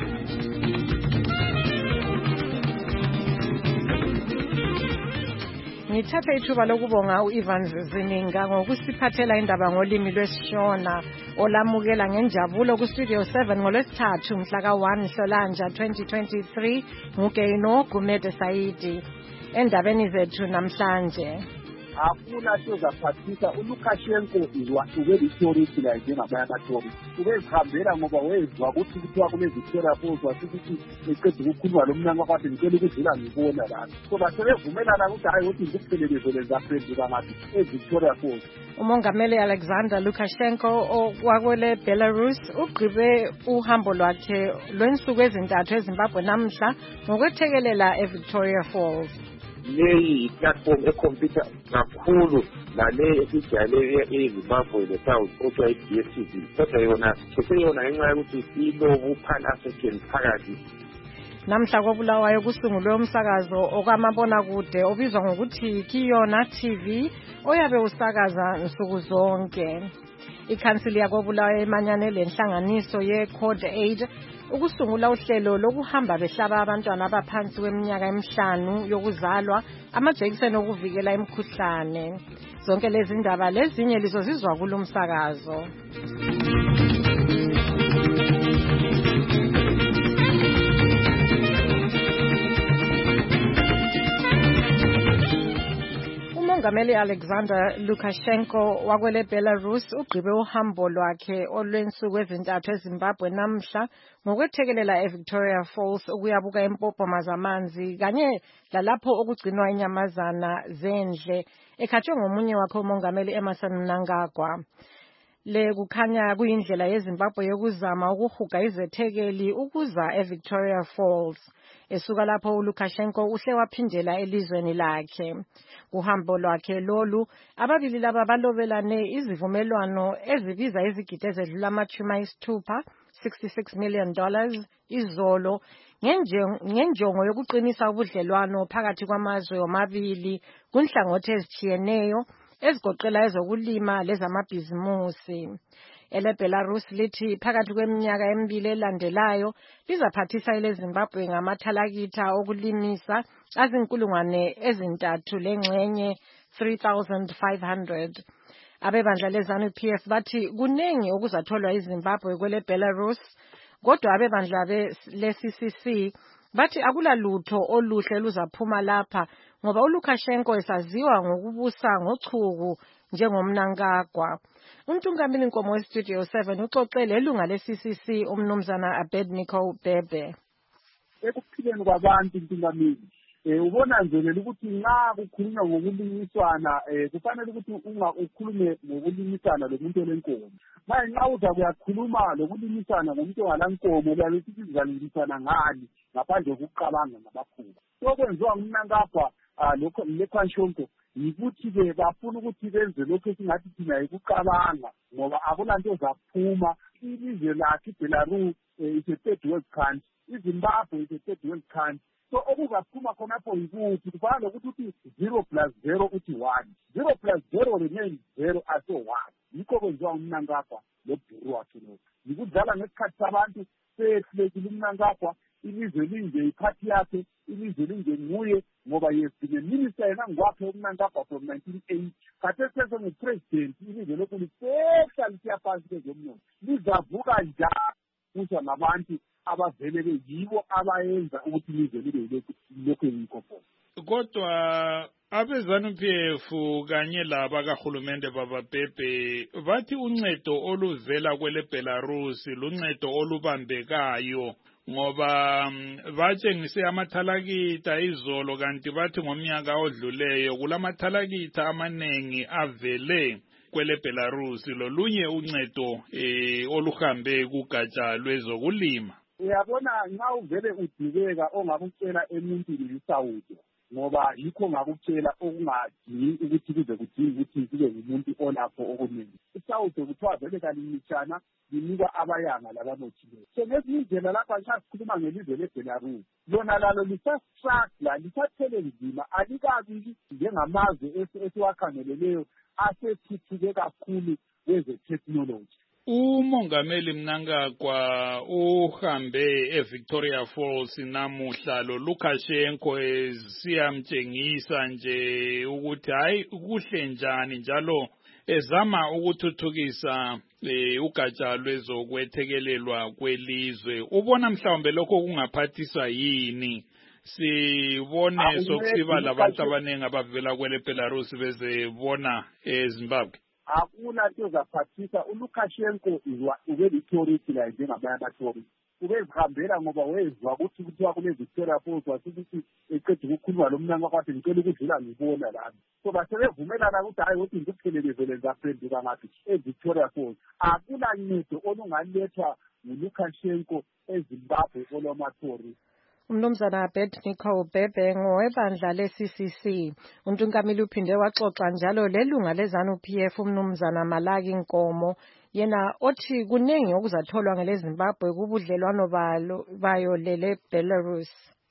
Ngithatha ithuba lokubonga u-Evans Zininga ngokusiphathela indaba ngolimi lwesiShona olamukela ngenjabulo ku-Studio 7 ngolwesithathu mhla ka-1 Nhlolanja 2023 nguGaino Gumede Saidi. Endabeni zethu namhlanje akuna sozaphathisa uLukashenko iwahluke litorisi la njengamanye amatorisi ubezihambela ngoba wezwa ukuthi kuthiwa kune-Victoria Falls wasithi eqeda ukukhuluma lo mnyango kwathi ngicela ukudlula ngibona lapho so basebevumelana ukuthi hayi ukuthi ngikupheleleze lezaphenduka ngathi e-Victoria Falls. Umongameli Alexander Lukashenko wakwele Belarus ugqibe uhambo lwakhe lwensuku ezintathu eZimbabwe namhla ngokwethekelela e-Victoria Falls. Leyi platform ekhompyutha kakhulu nale esijayele eZimbabwe le-South okuthiwa i-DSTV kodwa yona seseyona ngenxa yokuthi ilobu pan-African phakathi. Namhla koBulawayo kusungulwe umsakazo okwamabonakude obizwa ngokuthi Kiyona TV oyabe usakaza nsuku zonke. Ikhansili yakoBulawayo emanyane lenhlanganiso ye-Code Aid ukusungula uhlelo lokuhamba behlaba abantwana abaphansi kweminyaka 5 yokuzalwa amajekiseni okuvikela imikhuhlane. Zonke lezi ndaba lezinye lizozizwa kulo msakazo. Umongameli Alexander Lukashenko wakwele Belarus ugqibe uhambo lwakhe olwensuku ezintathu eZimbabwe namhla ngokwethekelela eVictoria Falls ukuyabuka impopoma zamanzi kanye lalapho okugcinwa inyamazana zendle ekhathwe ngomunye wakhe umongameli Emmerson Mnangagwa. Le kukhanya kuyindlela yeZimbabwe yokuzama ukuhuga izethekeli ukuza eVictoria Falls. Esuka lapho uLukashenko uhle waphindela elizweni lakhe. Uhambo lwakhe lolu ababili laba balobelane izivumelwano ezibiza izigidi ezedlula ama-60 $66 million izolo ngenjongo yokuqinisa ubudlelwano phakathi kwamazwe omabili kunhlangothi ezitshiyeneyo ezigoqela ezokulima lezamabhizimusi. EleBelarus lithi phakathi kweminyaka emibili elandelayo lizaphathisa eleZimbabwe ngamathalakitha okulimisa azinkulungwane ezintathu lengxenye 3,500. Abebandla leZANU-PF bathi kunengi okuzatholwa iZimbabwe kweleBelarus kodwa abebandla le-CCC bathi akulalutho oluhle luzaphuma lapha ngoba uLukashenko esaziwa ngokubusa ngochuku njengomnankagwa. Untungameli Nkomo weStudio 7 uxoxele ilunga le-CCC umnumzana Abednego Bebe. Ekuphileni kwabantu intungameli ubona nje ukuthi nxa kukhulunywa ngokulimisana kufanele ukuthi ukhulume ngokulimisana lomuntu olenkomo. Manje nxa uza kuyakhuluma lokulimisana ngomuntu ongalankomo uyabe sithi sizalimisana ngani ngaphandle kokucabanga ngabakhulu. Sokwenziwa ngumnankagwa le-Lukashenko yikuthi-ke bafuna ukuthi benze lokhu esingathi thina yikucabanga ngoba akulanto ezaphuma. Ilizwe lakhe iBelarus is a third world country, iZimbabwe is a third world country. So okuzaphuma khonapho yikuthi kufana lokuthi 0+0 uthi 1, 0+0 remains 0 aso 1. Yikho kwenziwa umnankagwa lobhuru wakhe lo. Yikudlala ngesikhathi sabantu sehlekile umnankagwa ilizwe linje iphathi yakhe ilizwe linje nguye ngoba yesine minister yena ngwakhe umnankagwa from 1980 khathesi sengupresident ilizwe lokhu lisehla lisiya phansi kwezomnotho lizavuka njalo kusha ngabantu abavele beyibo abayenza ukuthi ilizwe libe lokhu yinkopo. Kodwa abeZANU-PF kanye laba kahulumende bababhebhe bathi uncedo oluvela kwele Belarus luncedo olubambekayo ngoba batshengise amathalakita izolo kanti bathi ngomnyaka odluleyo kulamathalakita amanengi avele kwele Belarus lolunye uncedo oluhambe kugatsha lwezokulima. Uyabona nxa uvele udibeka ongakutshela emuntwini isawudo ngoba yikho ngakutshela okungadingi ukuthi kuze kudinga ukuthi kube ngumuntu olapho okuningi. Isawudo kuthiwa vele kalimishana linikwa abayanga labanothileyo. So ngezinye indlela lapha nxasikhuluma ngelizwe leBelarus lona lalo lisastruggle lisathele nzima alikabili njengamazwe esiwakhangeleleyo asethuthuke kakhulu kweze-technology. Umongameli Mnangagwa uhambe eVictoria Falls namuhla lo Lukashenko siyamtshengisa nje ukuthi hayi kuhle njani njalo ezama ukuthuthukisa ugatsha lwezokwethekelelwa kwelizwe. Ubona mhlawumbe lokho kungaphathisa yini sibone sokusiba labantu abaningi abavela kwele Belarus bezebona eZimbabwe? Akuna nto zaphathisa. uLukashenko ube lithority la njengabanye abathority ubezihambela ngoba wezwa ukuthi kuthiwa kune-Victoria Falls wasithi eqeda ukukhuluma lo mnyango kwathi ngicela ukudlula ngibona lami. So basebevumelana ukuthi hayi ukuthi ngikuphelelezele ngizaphenduka ngaphi eVictoria Falls. Akuna ncedo olungalethwa nguLukashenko eZimbabwe olwamathority. Umnumzana Abednego Bhebhe ngowebandla le-CCC. UNtungamili uphinde waxoxa njalo lelunga leZANU-PF umnumzana Malaki Nkomo yena othi kuningi okuzatholwa ngeleZimbabwe kubudlelwano bayo lele Belarus.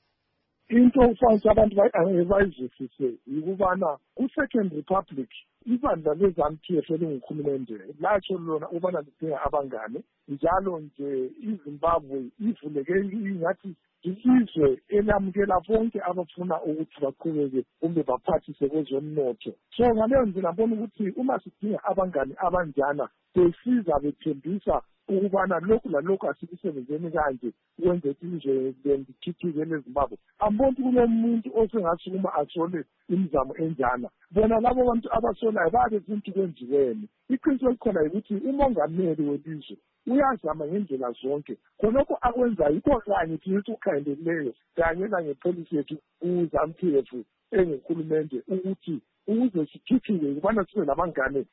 Into ufanele abantu bayizwisise yikubana ku-Second Republic ibandla leZANU-PF elingukhulumende latsho lona ubana lidinga abangane njalo nje iZimbabwe ivuleke ingathi ilizwe elamukela bonke abafuna ukuthi baqhubeke kumbe baphathise kwezomnotho. So ngaleyo ndlela ngibona ukuthi uma sidinga abangane abanjana besiza bethembisa ukubana lokhu lalokhu asikusebenzeni kanje ukwenza ukuthi ilizwe lithuthuke leZimbabwe. Amboni kunomuntu osengasukuma athole imizamo enjana. Bona labo bantu abasolayo babe zinto kwenziweni. Iqiniso likhona ukuthi umongameli welizwe uyazama ngendlela zonke khonokho akwenza yikho kanye thina ukukhangeleleyo kanye nangepolisi yethu kuZANU-PF engukhulumende ukuthi ukuze sithuthuke ukubana sibe labangane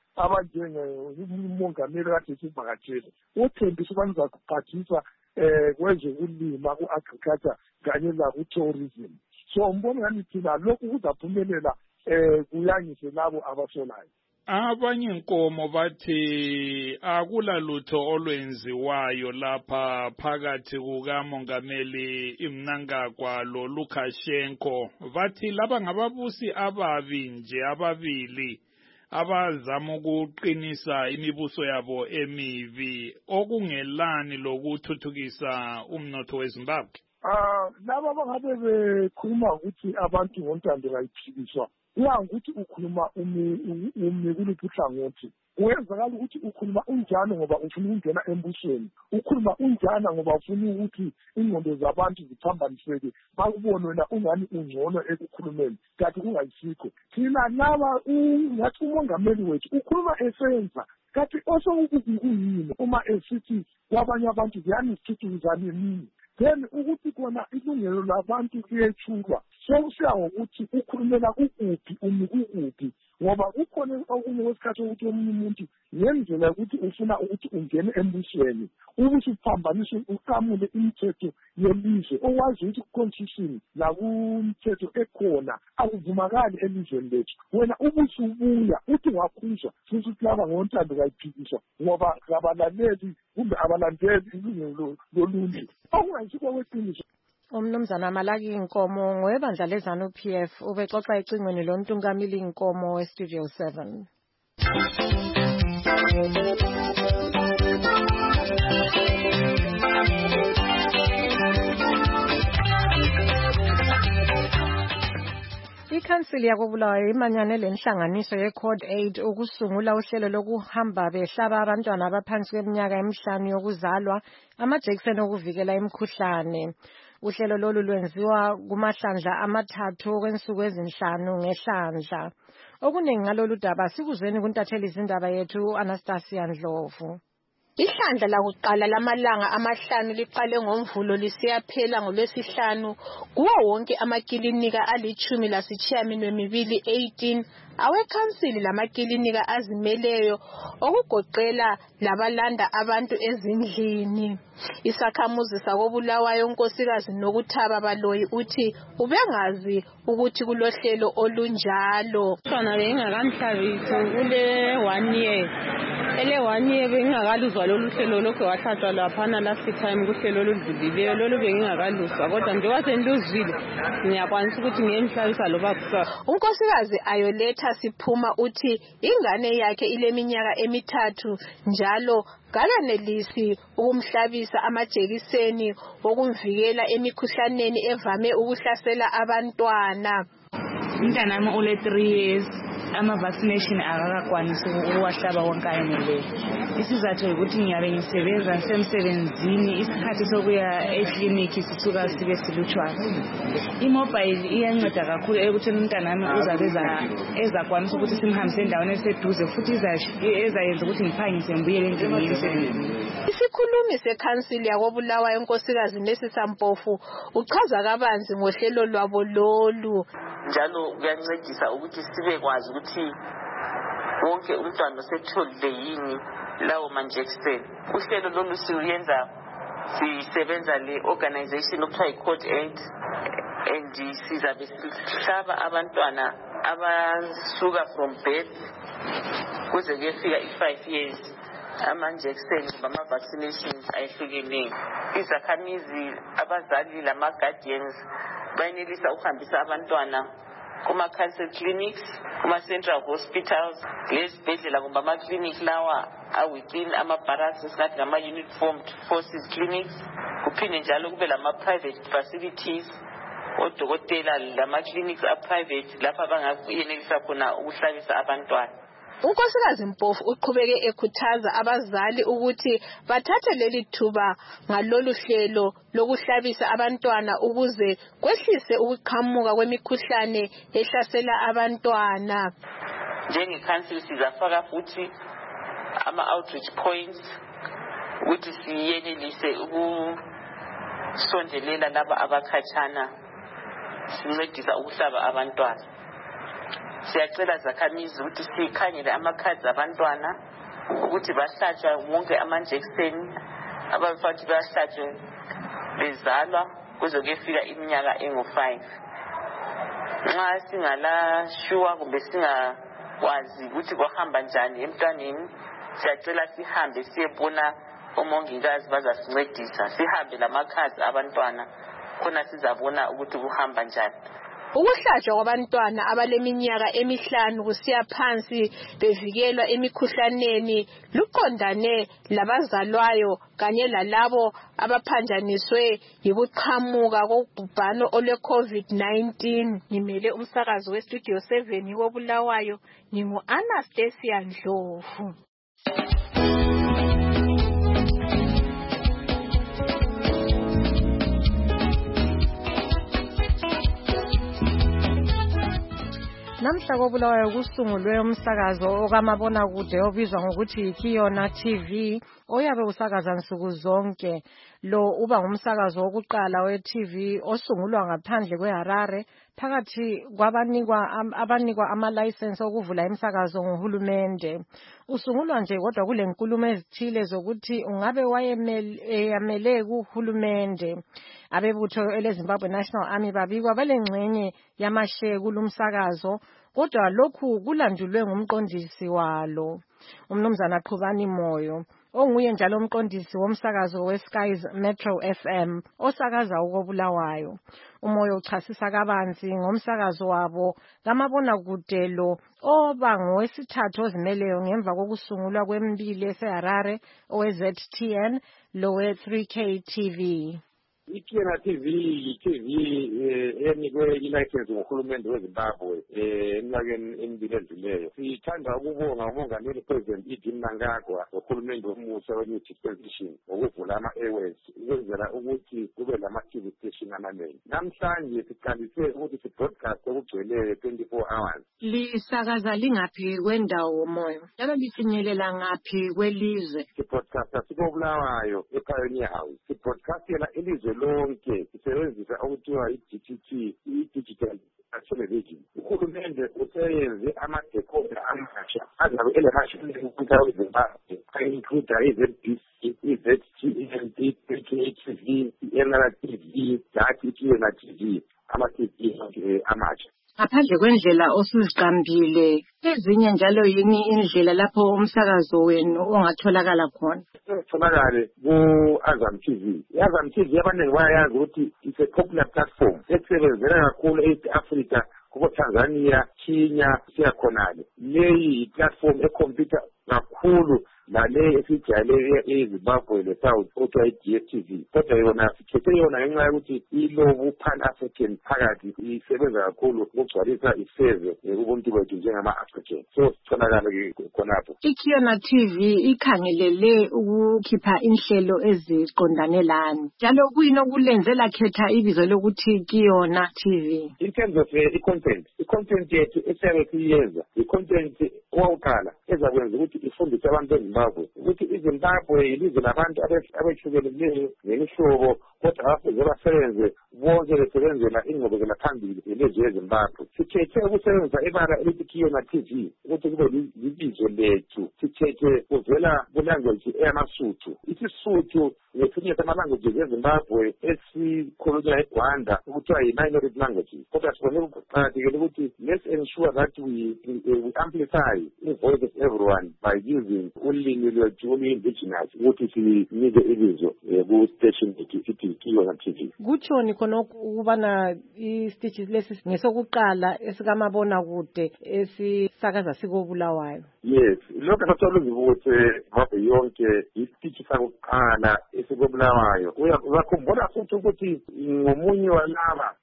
abanjengomongameli kade sivakatshele othembisa ukubana uzakuphathisa kwezokulima ku-agriculture kanye laku-tourism. So mbona ngani thina lokhu kuzaphumelela kuyangise labo abasolayo. Abanye inkomo bathi akula lutho olwenziwayo lapha phakathi kukamongameli Mnangagwa lo Lukashenko. Bathi laba ngababusi ababi nje ababili abazama ukuqinisa imibuso yabo emibi okungelani lokuthuthukisa umnotho weZimbabwe. Laba bangabe bekhuluma ukuthi abantu ngontando bayiphikiswa ukuthi ukhuluma umi kuliphi uhlangothi. Kuyenzakala ukuthi ukhuluma unjani ngoba ufuna ukungena embusweni, ukhuluma unjani ngoba ufuna ukuthi ingqondo zabantu ziphambaniseke bakubone wena ungani ungcono ekukhulumeni kanti kungayisikho. Thina laba ngathi umongameli wethu ukhuluma esenza kanti osokuyini uma esithi kwabanye abantu ziyani sithuthukizane nini. Then ukuthi kona ilungelo labantu kuyethulwa sokusiya ngokuthi ukhulumela kukuphi umi kukuphi ngoba kukhona okunye kwesikhathi ukuthi omunye umuntu ngendlela yokuthi ufuna ukuthi ungene embusweni ukuthi uphambanise uqamule imithetho yelizwe owazi ukuthi ku-constitution nakumthetho ekhona akuvumakali elizweni lethu. Wena ubuthi ubuya uthi wakhuzwa futhi ukuthi laba ngontando kayiphikiswa ngoba kabalaleli kumbe abalandeli ilungelo loluntu okungayisikho kweqiniso. Umnumzana Malaki Nkomo ngowebandla leZANU-PF ubexoxa ecingweni loNtungamili Nkomo weStudio 7. Ikhansela Ikhansili yakoBulawayo imanyane lenhlanganiso ye-Code 8 ukusungula uhlelo lokuhamba behlaba abantwana abaphansi kweminyaka emihlanu yokuzalwa amajekiseni okuvikela imikhuhlane. Uhlelo lolu lwenziwa kumahlandla amathathu okwensuku ezinhlanu ngehlandla. Okuningi ngalolu daba sikuzweni kuntatheli izindaba yethu Anastasia Ndlovu. Ihlandla lakuqala lamalanga amahlanu liqale ngoMvulo lisiyaphela ngoLwesihlanu kuwo wonke amakilinika ali-12 18 awekhansili lamakilinika azimeleyo okugoqela labalanda abantu ezindlini. Isakhamuzi sakoBulawayo unkosikazi Nokuthaba Baloyi uthi ubengazi ukuthi kulohlelo olunjalo. Sona bengakamhlabisi kule 1 year. Ele 1 year bengingakaluzwa lolu hlelo lokho wahlatshwa laphana last time kuhlelo oludlulileyo lolu bengingakaluzwa kodwa njengoba seniluzwile ngiyakwanisa ukuthi ngiyemhlabisa loba kusasa. Unkosikazi Ayoletha Siphuma uthi ingane yakhe ileminyaka emithathu njalo kakanelisi ukumhlabisa amajekiseni okumvikela emikhuhlaneni evame ukuhlasela abantwana. Umntanami ole 3 years ama-vaccination akakakwanisi ukuwahlaba wonke ayeneleyo. Isizathu ukuthi ngiyabe ngisebenza ngisemsebenzini isikhathi sokuya eklinikhi sisuka sibe silutshwana. Imobile iyanceda kakhulu ekutheni umntanami uzabe ezakwanisa ukuthi simhambise endaweni eseduze futhi ezayenza ukuthi ngiphangise ngibuyele endlini yemsebenzini. Isikhulumi sekhansili yakoBulawayo unkosikazi Nesisa Mpofu uchaza kabanzi ngohlelo lwabo lolu. Njalo kuyancedisa ukuthi sibekwazi ukuthi wonke umntwana osetholile yini lawo manjekiseni. Uhlelo lolu siyenza sisebenza le organization okuthiwa i-Code 8 and sizabe sihlaba abantwana abasuka from birth kuze kuyefika i-5 years amanjekiseni ama-vaccinations ayehlukeneyo. Izakhamizi abazali lama-guardians bayenelisa ukuhambisa abantwana kuma-council clinics, kuma-central hospitals, lezibhedlela kumbe ama-clinic lawa awithin ama-barracks esingathi ngama-uniformed forces clinics. Kuphinde njalo kube lama-private facilities, odokotela lama-clinics a-private lapha bangayenelisa khona ukuhlabisa abantwana. Unkosikazi Mpofu uqhubeke ekhuthaza abazali ukuthi bathathe leli thuba ngalolu hlelo lokuhlabisa abantwana ukuze kwehlise ukuqhamuka kwemikhuhlane ehlasela abantwana. Njengekhansili sizafaka futhi ama-outreach points ukuthi siyenelise ukusondelela laba abakhatshana sincedisa ukuhlaba abantwana. Siyacela zakhamizi ukuthi sikhangele amakhadi abantwana ukuthi bahlatshwa wonke amanjekiseni abafanele bahlatshwe bezalwa kuze kuyefika iminyaka engu-5. Nxa singalashuwa kumbe singakwazi ukuthi kwahamba njani emntwaneni siyacela sihambe siyebona omongikazi bazasincedisa sihambe lamakhadi abantwana khona sizabona ukuthi kuhamba njani. Ukuhlatshwa kwabantwana abaleminyaka emihlanu kusiya phansi bevikelwa emikhuhlaneni luqondane labazalwayo kanye lalabo abaphanjaniswe yibuqhamuka kobhubhano olwe-COVID-19. Ngimele umsakazo westudio 7 koBulawayo ngingu-Anastasia Ndlovu. Namhla koBulawayo kusungulwe umsakazo okamabonakude obizwa ngokuthi Kiyona TV oyabe usakaza nsuku zonke. Lo uba ngumsakazo wokuqala we-TV osungulwa ngaphandle kweHarare phakathi abanikwa ama-license okuvula imsakazo nguhulumende. Usungulwa nje kodwa kule nkulumo ezithile zokuthi ungabe wayemele kuhulumende. Abebutho eleZimbabwe National Army babikwa belengxenye yamashe kulumsakazo kodwa lokhu kulandulwe ngumqondisi walo uMnumzana Qhubani Moyo onguye njalo umqondisi womsakazo weSky's Metro FM osakaza ukoBulawayo. Umoyo uchasisa kabanzi ngomsakazo wabo kamabonakude lo oba ngowesithathu ozimeleyo ngemva kokusungulwa kwembili eseHarare owe-ZTN lo we-3K TV. iKiona TV i-TV enikwe ilayisensi nguhulumende weZimbabwe eminyakeni emibili edluleyo. Sithanda ukubonga umongameli President Idi Mnangagwa nohulumende womusa we-New Dispensation ngokuvula ama-airways ukwenzela ukuthi kube lama-TV station amanengi. Namhlanje siqalise ukuthi si-broadcast okugcweleyo 24 hours. Lisakaza lingaphi kwendawo moyo njalo lifinyelela ngaphi kwelizwe? Si-broadcasta sikobulawayo ePioneer House. Si-broadcastela ilizwe lonke sisebenzisa okuthiwa i-DTT, i-Digital Television. Uhulumende useyenze ama-decoder amasha azabe elehashini kuntla weZimbabwe ayincluda i-ZBC, i-ZTNT, i-KTV, i-NRTV, i-Kiona TV, ama-TV amasha. Ngaphandle kwendlela osuziqambile, ezinye njalo yini indlela lapho umsakazo wenu ongatholakala khona? Tholakale ku-Azam TV. I-Azam TV abaningi bayayazi ukuthi it's a popular platform esebenzela kakhulu e-East Africa, kubo Tanzania, Kenya, siyakhonale. Leyi i-platform ekhompyutha kakhulu nale esijayele eZimbabwe le-South okuthiwa i-DSTV. Kodwa yona sikhethe yona ngenxa yokuthi ilobu pan-African phakathi isebenza kakhulu ukugcwalisa iseve ubuntu bethu njengama-African. So sitholakale khonapho. iKiona TV ikhangelele ukukhipha inhlelo eziqondane lani. Njalo kuyini okulenze lakhetha ibizo lokuthi Kiona TV? In terms of i-content yethu esiyabe siyenza, i-content owakuqala ezakwenza ukuthi ifundise abantu beZimbabwe ukuthi iZimbabwe yilizwe labantu abehlukeleyo ngemihlobo, kodwa abafuze basebenze bonke besebenzela ingqubekela phambili yelizwe leZimbabwe. Sikhethe ukusebenzisa ibala elithi Kiona TV ukuthi kube libizo lethu. Sikhethe kuvela kulanguage eyamaSuthu. IsiSuthu ngesinye samalanguages eZimbabwe esikhulunywa eGwanda ukuthiwa yi-minority languages. Kodwa sibone kuqakathekile ukuthi let's ensure that we amplify the voice of everyone by using ulimi lwethu olu-indigenous ukuthi sinike ibizo ku-station ethi Kiona TV. Kutshoni khonokho ukubana i-stages lesi ngesokuqala esikamabonakude esisakaza sikobulawayo? Yes, lokho asathola ukuthi Zimbabwe yonke isiteshi sakuqala esikobulawayo. Uyakhumbula futhi ukuthi ngomunye walaba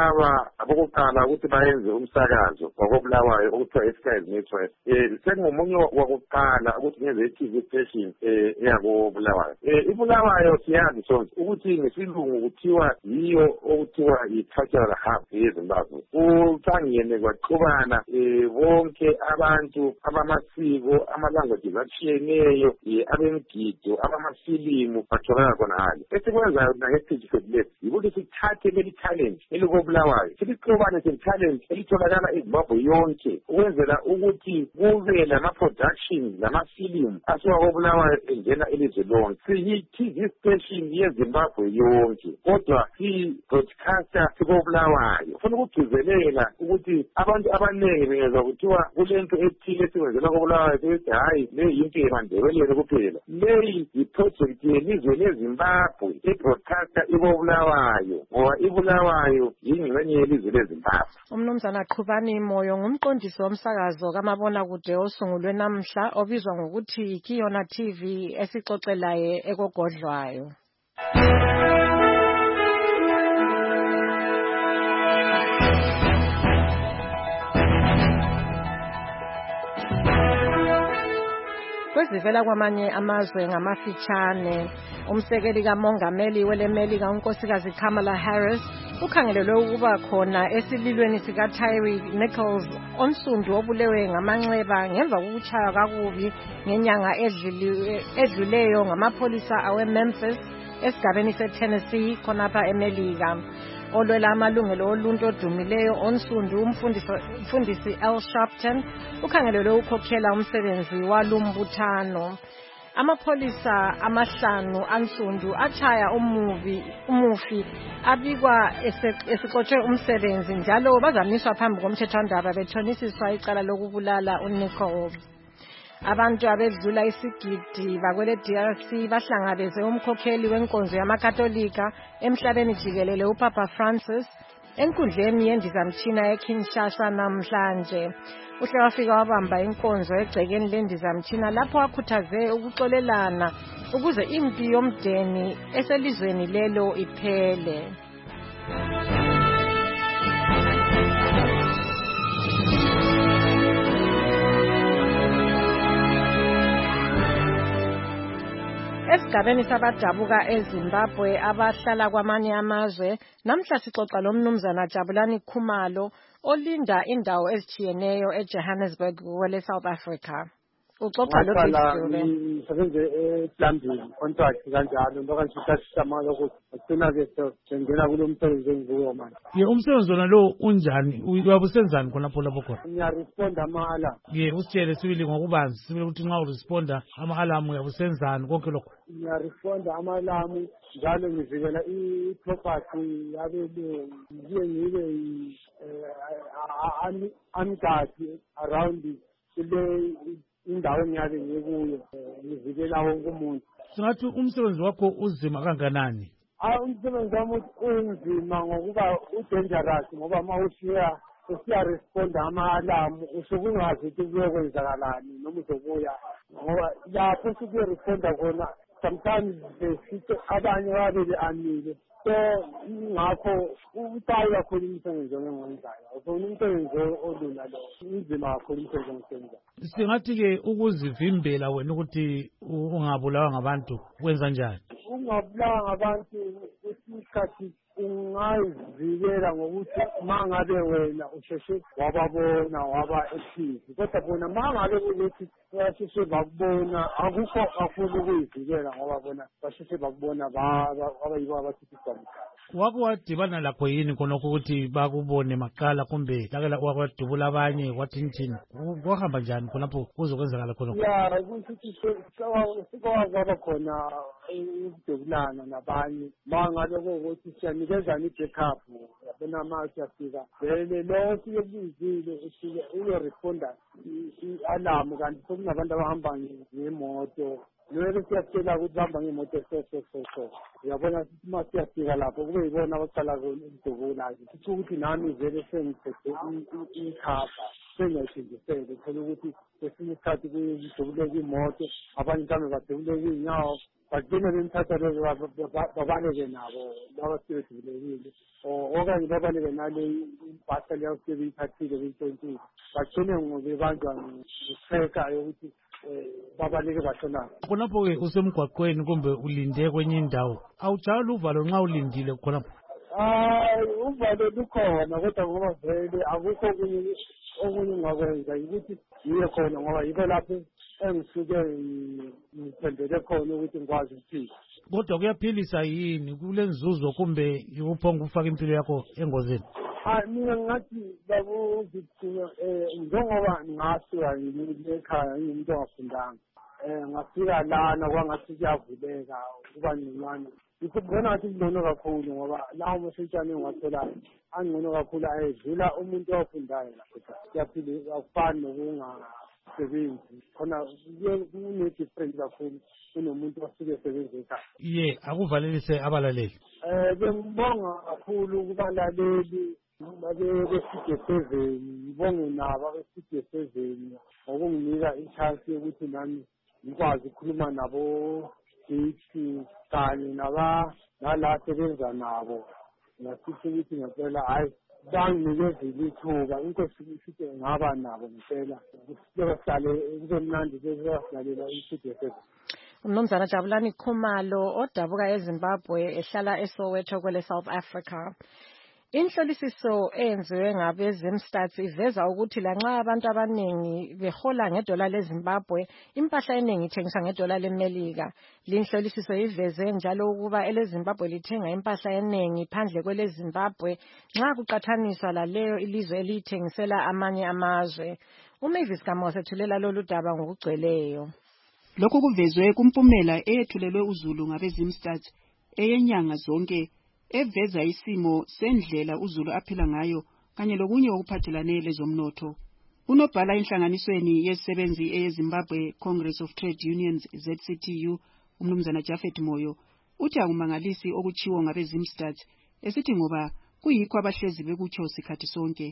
abokuqala ukuthi bayenze umsakazo wakobulawayo okuthiwa iSky's Network. Sengomunye wakuqala ukuthi ngenze i-TV station eyakobulawayo. Ibulawayo siyazi sonke ukuthi ngesilungu kuthiwa yiyo okuthiwa yi-cultural hub yeZimbabwe. Kuthangene kwaxubana bonke abantu abamasiko, amalanguages atshiyeneyo, abemgido, abamafilimu batholakala khonale. Esikwenzayo nangesiteji sethu yikuthi sithathe leli talent elikobulawayo silixubane talent elitholakala eZimbabwe yonke ukwenzela ukuthi kube lama-production lamafilimu asuka kobulawayo engena elizwe lonke. Siyi-TV station yeZimbabwe yonke kodwa si-broadcaster sikobulawayo. Ufuna ukugcizelela ukuthi abantu abaningi bengezwa kuthiwa kulento ethile esikwenzela kobulawayo ukuthi hayi le yinto yebandebelele kuphela. Leyi yi-project yelizwe leZimbabwe i-broadcaster ikobulawayo ngoba ibulawayo yingxenye yelizwe leZimbabwe. Umnumzana Qhubani Moyo ngumqondisi womsakazo kamabonakude osungulwe namhla obizwa ngokuthi Kiona TV esixoxelaye ekogodlwayo. Kwezivela kwamanye amazwe ngamafitshane, umsekeli kamongameli welemelika unkosikazi Kamala Harris ukhangelelwe ukuba khona esililweni sikaTyre Nichols onsundu obulewe ngamanxeba ngemva kokutshaywa kakubi ngenyanga edluleyo ngamapholisa aweMemphis esigabeni seTennessee khonapha eMelika. Olwela amalungelo oluntu odumileyo onsundu umfundisi Al Sharpton ukhangelelwe ukukhokhela umsebenzi walumbuthano. Amapholisa amahlanu ansundu achaya umufi abikwa esixotshe umsebenzi njalo bazamiswa phambi komthethwandaba bethonisiswa icala lokubulala uNichols. Abantu abedlula isigidi bakwele DRC bahlangabeze umkhokheli wenkonzo yamakatolika emhlabeni jikelele uPapa Francis enkundleni yendizamtshina eKinshasa namhlanje. Uhle wafika wabamba inkonzo egcekeni lendizamtshina lapho wakhuthaze ukuxolelana ukuze impi yomdeni eselizweni lelo iphele. Esigabeni sabadabuka eZimbabwe abahlala kwamanye amazwe, namhla sixoxa lomnumzana Jabulani Khumalo olinda indawo ezitshiyeneyo eJohannesburg kwele South Africa. Uxoxa lokuhle ngisebenze eplambing contract kanjalo ngoba ngishashisa manje ukugcina ke sengena kulo msebenzi engiwo manje. Umsebenzi wona lo unjani? Uyabusenzani khonapho lapho khona? Ngiyaresponda ama-alarm. Usitshele sibili ngokubanzi sibili ukuthi nxa uresponda ama-alarm uyabusenzani konke lokho? Ngiyaresponda ama-alarm njalo ngivikela i-property yabelungu ngibe angadi around kule indawo engiyabe ngikuyo ngivikela wonke umuntu. Singathi umsebenzi wakho uzima kanganani? Umsebenzi wami unzima ngokuba udangerous ngoba uma usiya responda ama-alarm usuke ungazi ukuthi kuyokwenzakalani noma uzobuya ngoba lapho usuke responda khona sometimes besithi abanye babe be-anile. So ngakho ubucayi kakhulu umsebenzi engiwenzayo. So umsebenzi olula lo unzima kakhulu umsebenzi engiwenzayo. Singathi-ke ukuzivimbela wena ukuthi ungabulawa ngabantu kwenza njani? Ungabulawa ngabantu kwesinye isikhathi ungazivikela ngokuthi uma ngabe wena usheshe wababona waba-active kodwa bona uma ngabe kulethi basheshe bakubona akukho kakhulu ukuyivikela ngoba bona basheshe bakubona abayibo abathithisa. Wake wadibana lakho yini khonokho ukuthi bakubone maqala kumbe wakwadubula abanye kwathini kwahamba njani khonapho kuzokwenzakala khonokho? Ya ukuthi sikwazaba khona ukudubulana nabanye uma ngabe kuwukuthi siyanikezana i-backup yabona ma siyafika vele lo siyekuzile ufike uyoresponda i-alarm kanti sokunabantu abahamba ngemoto Lwele siyatshela ukuthi bahamba ngemoto so. Uyabona sithi uma siyafika lapho kube yibona abaqala ukudubula. Kusho ukuthi nami vele sengiphethe ikhava sengiyayithengisele. Uthola ukuthi kwesinye isikhathi kudubuleka imoto, abanye mhlawumbe badubuleka iy'nyawo, bagcine bemthatha lezo babaleke nabo laba sebedubulekile. Okanye babaleke nale impahla leyo sebeyithathile beyintshontshile. Bagcine bebanjwa nge-tracker yokuthi babaleke bashona. Khonapho-ke usemgwaqweni kumbe ulinde kwenye indawo, awujayeli uvalo nxa ulindile khonapho? Uvalo lukhona kodwa ngoba vele akukho okunye ngakwenza ukuthi ngiye khona ngoba yibo lapho engisuke ngithembele khona ukuthi ngikwazi ukuphila. Kodwa kuyaphilisa yini kule nzuzo kumbe yikuphonga ukufaka impilo yakho engozini? Mina ngathi babo ngithina njengoba ngasuka ngilekhaya ngimuntu ongafundanga ngafika lana kwangathi kuyavuleka kuba ngconywana ngikubona ngathi ngcono kakhulu ngoba lawo masentshane engiwatholayo angcono kakhulu ayedlula umuntu ofundayo lapha kuyaphila akufani nokungasebenzi khona kune-different kakhulu kunomuntu osuke esebenza ekhaya. Akuvalelise abalaleli. Bengibonga kakhulu kubalaleli beStudio 7 ngibonge nabo beStudio 7 ngokunginika i-chance yokuthi nami ngikwazi ukukhuluma nabo jithi kanye nala sebenza nabo ngasithi ukuthi ngempela hayi banginikeze ithuba inkosi isithi ngaba nabo ngempela sihlale kube mnandi bezosilalela iStudio 7. Umnumzana Jabulani Khumalo odabuka eZimbabwe ehlala eSoweto kwele South Africa. Inhlolisiso eyenziwe ngabezemstats iveza ukuthi lanxa abantu abaningi behola ngedola leZimbabwe, impahla eningi ithengiswa ngedola leMelika. Linhlolisiso iveze njalo ukuba eleZimbabwe lithenga impahla eningi phandle kweleZimbabwe nxa kuqathaniswa laleyo ilizwe eliyithengisela amanye amazwe. uMavis Gamo sethulela lolu daba ngokugcweleyo. Lokhu kuvezwe kumpumela eyethulelwe uZulu ngabezimstats eyenyanga zonke eveza isimo sendlela uZulu aphila ngayo kanye lokunye okuphathelane lezomnotho. Unobhala inhlanganisweni yezisebenzi eyeZimbabwe Congress of Trade Unions ZCTU umnumzana Jafet Moyo uthi akumangalisi okuchiwo ngabezimstats esithi ngoba kuyikho abahlezi bekutsho sikhathi sonke.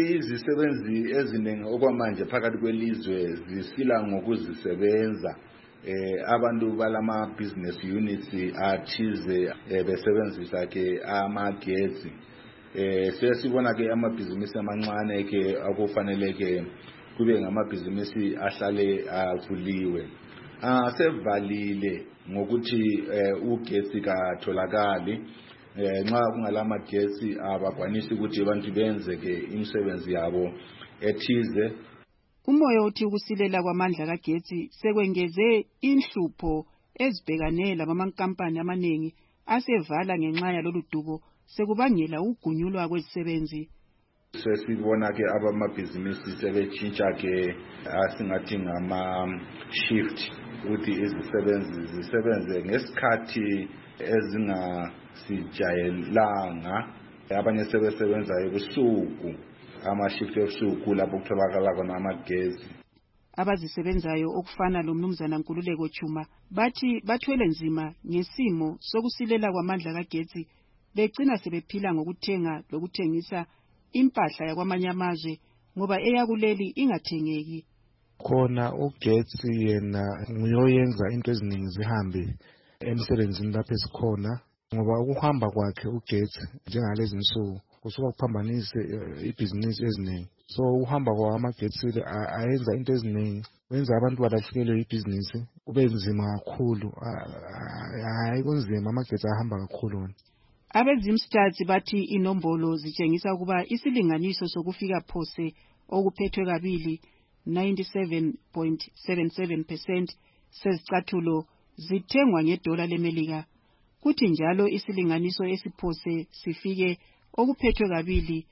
Izisebenzi eziningi okwamanje phakathi kwelizwe zisila ngokuzisebenza abantu balama business units athize besebenzisa ke amagetsi siyasibona ke amabhizinisi amancane ke akufanele ke kube ngamabhizinisi ahlale avuliwe sevalile ngokuthi ugetsi katholakali nxa kungalama getsi abakwanisi ukuthi abantu benze ke imisebenzi yabo ethize. Umoya uthi ukusilela kwamandla kagetsi sekwengeze inhlupho ezibhekane lamankampani amaningi asevala ngenxa yalolu dubo sekubangela ukugunyulwa kwezisebenzi. Sesibona ke abamabhizinisi sebetshintsha ke asingathi ngama shift ukuthi izisebenzi zisebenze ngesikhathi ezingasijayelanga, abanye sebesebenza ebusuku ama-shift ebusuku lapho kutholakala khona amagezi. Abazisebenzayo okufana lomnumzana Nkululeko Chuma bathi bathwele nzima ngesimo sokusilela kwamandla kagetsi begcina sebephila ngokuthenga lokuthengisa impahla yakwamanye amazwe ngoba eyakuleli ingathengeki. Khona ugetsi yena nguyoyenza into eziningi zihambe emsebenzini lapho esikhona, ngoba ukuhamba kwakhe ugetsi njengalezi nsuku kusuka kuphambanise ibhizinisi eziningi. So uhamba kwamagetsi ayenza into eziningi, wenza abantu balahlekelwe ibhizinisi kube nzima kakhulu. Hayi kunzima, amagetsi ahamba kakhulu. Abezimstats bathi inombolo zitshengisa ukuba isilinganiso sokufika phose okuphethwe kabili 97.77% sezicathulo zithengwa ngedola leMelika, kuthi njalo isilinganiso esiphose sifike okuphethwe kabili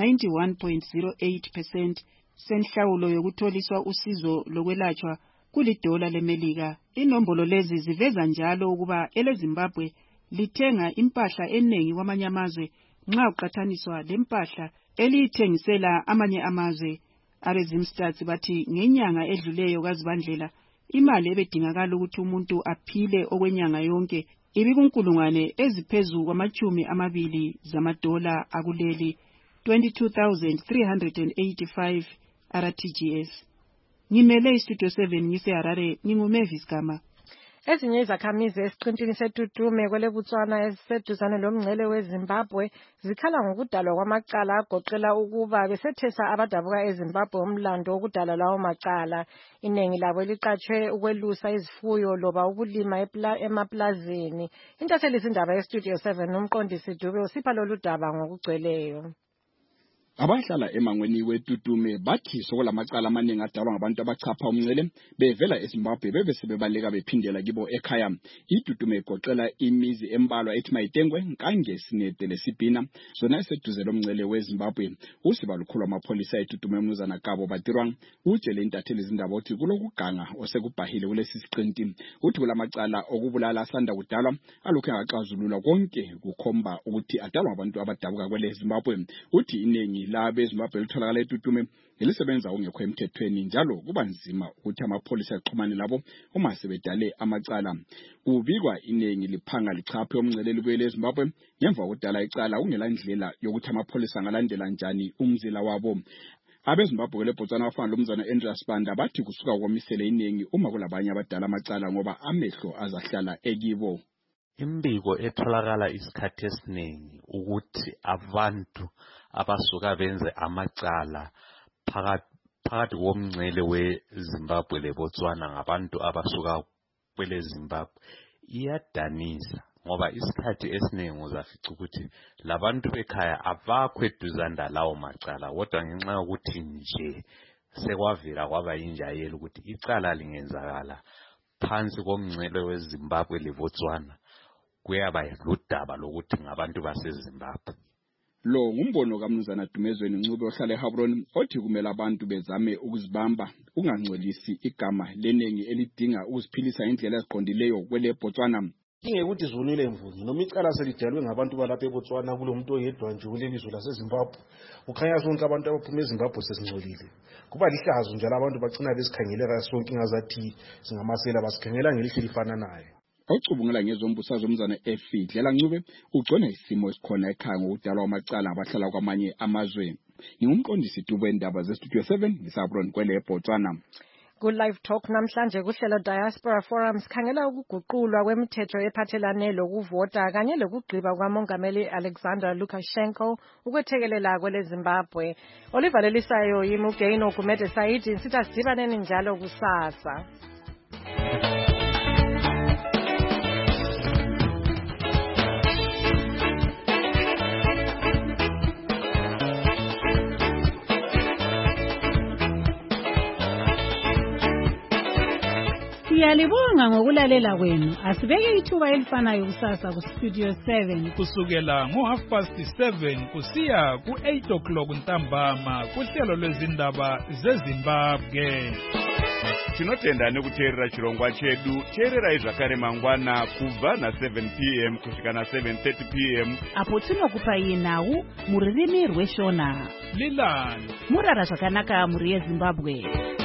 91.08% senhlawulo yokutholiswa usizo lokwelatshwa kulidola leMelika. Inombolo lezi ziveza njalo ukuba eleZimbabwe lithenga impahla eningi kwamanye amazwe nxa uqathaniswa lempahla eliyithengisela amanye amazwe. Abezimstats bathi ngenyanga edluleyo kaZibandlela imali ebedingakala ukuthi umuntu aphile okwenyanga yonke ibikunkulungwane eziphezulu kwama-20 zamadola akuleli, 22,385 RTGS. Ngimele istudio 7 ngiseHarare, nginguMavis Gama. Ezinye izakhamizi esiqintini seTutume kweleBotswana eziseduzane lomngcele weZimbabwe zikhala ngokudalwa kwamacala agoqela ukuba besethesa abadabuka eZimbabwe umlando wokudala lawo macala. Inengi labo liqatshwe ukwelusa izifuyo loba ukulima emaplazini. Intatheli izindaba yestudio 7 umqondisi Dube usipha lolu daba ngokugcweleyo. Abahlala emangweni weTutume bathi sokulamacala amaningi adalwa ngabantu abachapha umngcele bevela eZimbabwe bebesebebaleka bephindela kibo ekhaya. iTutume igoqela imizi embalwa ethi Mayitengwe, Nkange, Sinede leSibhina, zona eseduze lomngcele weZimbabwe. Usiba lukhulu amapholisa eTutume umnumzana Kabo Badirwang utshele intatheli izindaba ukuthi kulokuganga osekubhahile kulesi siqinti. Uthi kulamacala okubulala asanda kudalwa alokhu engaxazululwa konke kukhomba ukuthi adalwa abantu abadabuka kwele Zimbabwe. Uthi inengi labeZimbabwe litholakala eTutume elisebenza ungekho emthethweni, njalo kuba nzima ukuthi amapholisa axhumane labo uma sebedale amacala. Kubikwa inengi liphanga lichaphe umngcele libuyele eZimbabwe ngemva kokudala icala ungela ndlela yokuthi amapholisa angalandela njani umzila wabo. AbeZimbabwe leBotswana bafana lomzana Andreas Banda bathi kusuka komisele inengi uma kulabanye abadala amacala ngoba amehlo azahlala ekibo. Imbiko etholakala isikhathi esiningi ukuthi abantu abasuka benze amacala phakathi komngcele weZimbabwe leBotswana ngabantu abasuka kwele Zimbabwe iyadanisa, ngoba isikhathi esiningi uzafica ukuthi labantu bekhaya abakho eduzane lawo macala, kodwa ngenxa yokuthi nje sekwavela kwaba injayelo ukuthi icala lingenzakala phansi komngcele weZimbabwe leBotswana, kuyaba ludaba lokuthi ngabantu baseZimbabwe. Lo ngumbono kaMnumzana Dumezweni Ncube ohlala eHabron othi kumele abantu bezame ukuzibamba ungangcolisi igama lenengi elidinga ukuziphilisa indlela eziqondileyo kwele Botswana. Ingekuthi zivunile imvunzi noma icala selidalwe ngabantu balapha eBotswana kulomuntu oyedwa nje kulelizwe laseZimbabwe. Kukhanya sonke abantu abaphuma eZimbabwe sesingcolile. Kuba lihlazo njalo abantu bagcina besikhangeleka sonke ingazathi singamasela basikhangela ngelihle lifananayo. Ocubungela ngezombusazwe umzana Dlela Ncube ugcona isimo esikhona ekhaya ngokudalwa amacala abahlala kwamanye amazwe. Ngingumqondisi Dube indaba zestudio 7 ngisabron kwele Botswana. Ku-Live Talk namhlanje kuhlelo Diaspora Forum sikhangela ukuguqulwa kwemithetho ephathelane lokuvota kanye lokugqiba kukamongameli Alexander Lukashenko ukwethekelela kweleZimbabwe. Olivalelisayo yiMugaino Gumede Saidi sithi asidibaneni njalo kusasa. Siyalibonga ngokulalela kwenu. Asibeke ithuba elifanayo kusasa ku Studio 7 kusukela ngo7:30 kusiya ku8 ntambama kuhlelo lwezindaba zeZimbabwe. Tinotenda nekuteerera chirongwa chedu. Teererai zvakare mangwana kubva na7 p.m. kusvika na7:30 p.m. apo tinokupai nhau muririmi rweshona. Lilani murara zvakanaka muri yeZimbabwe.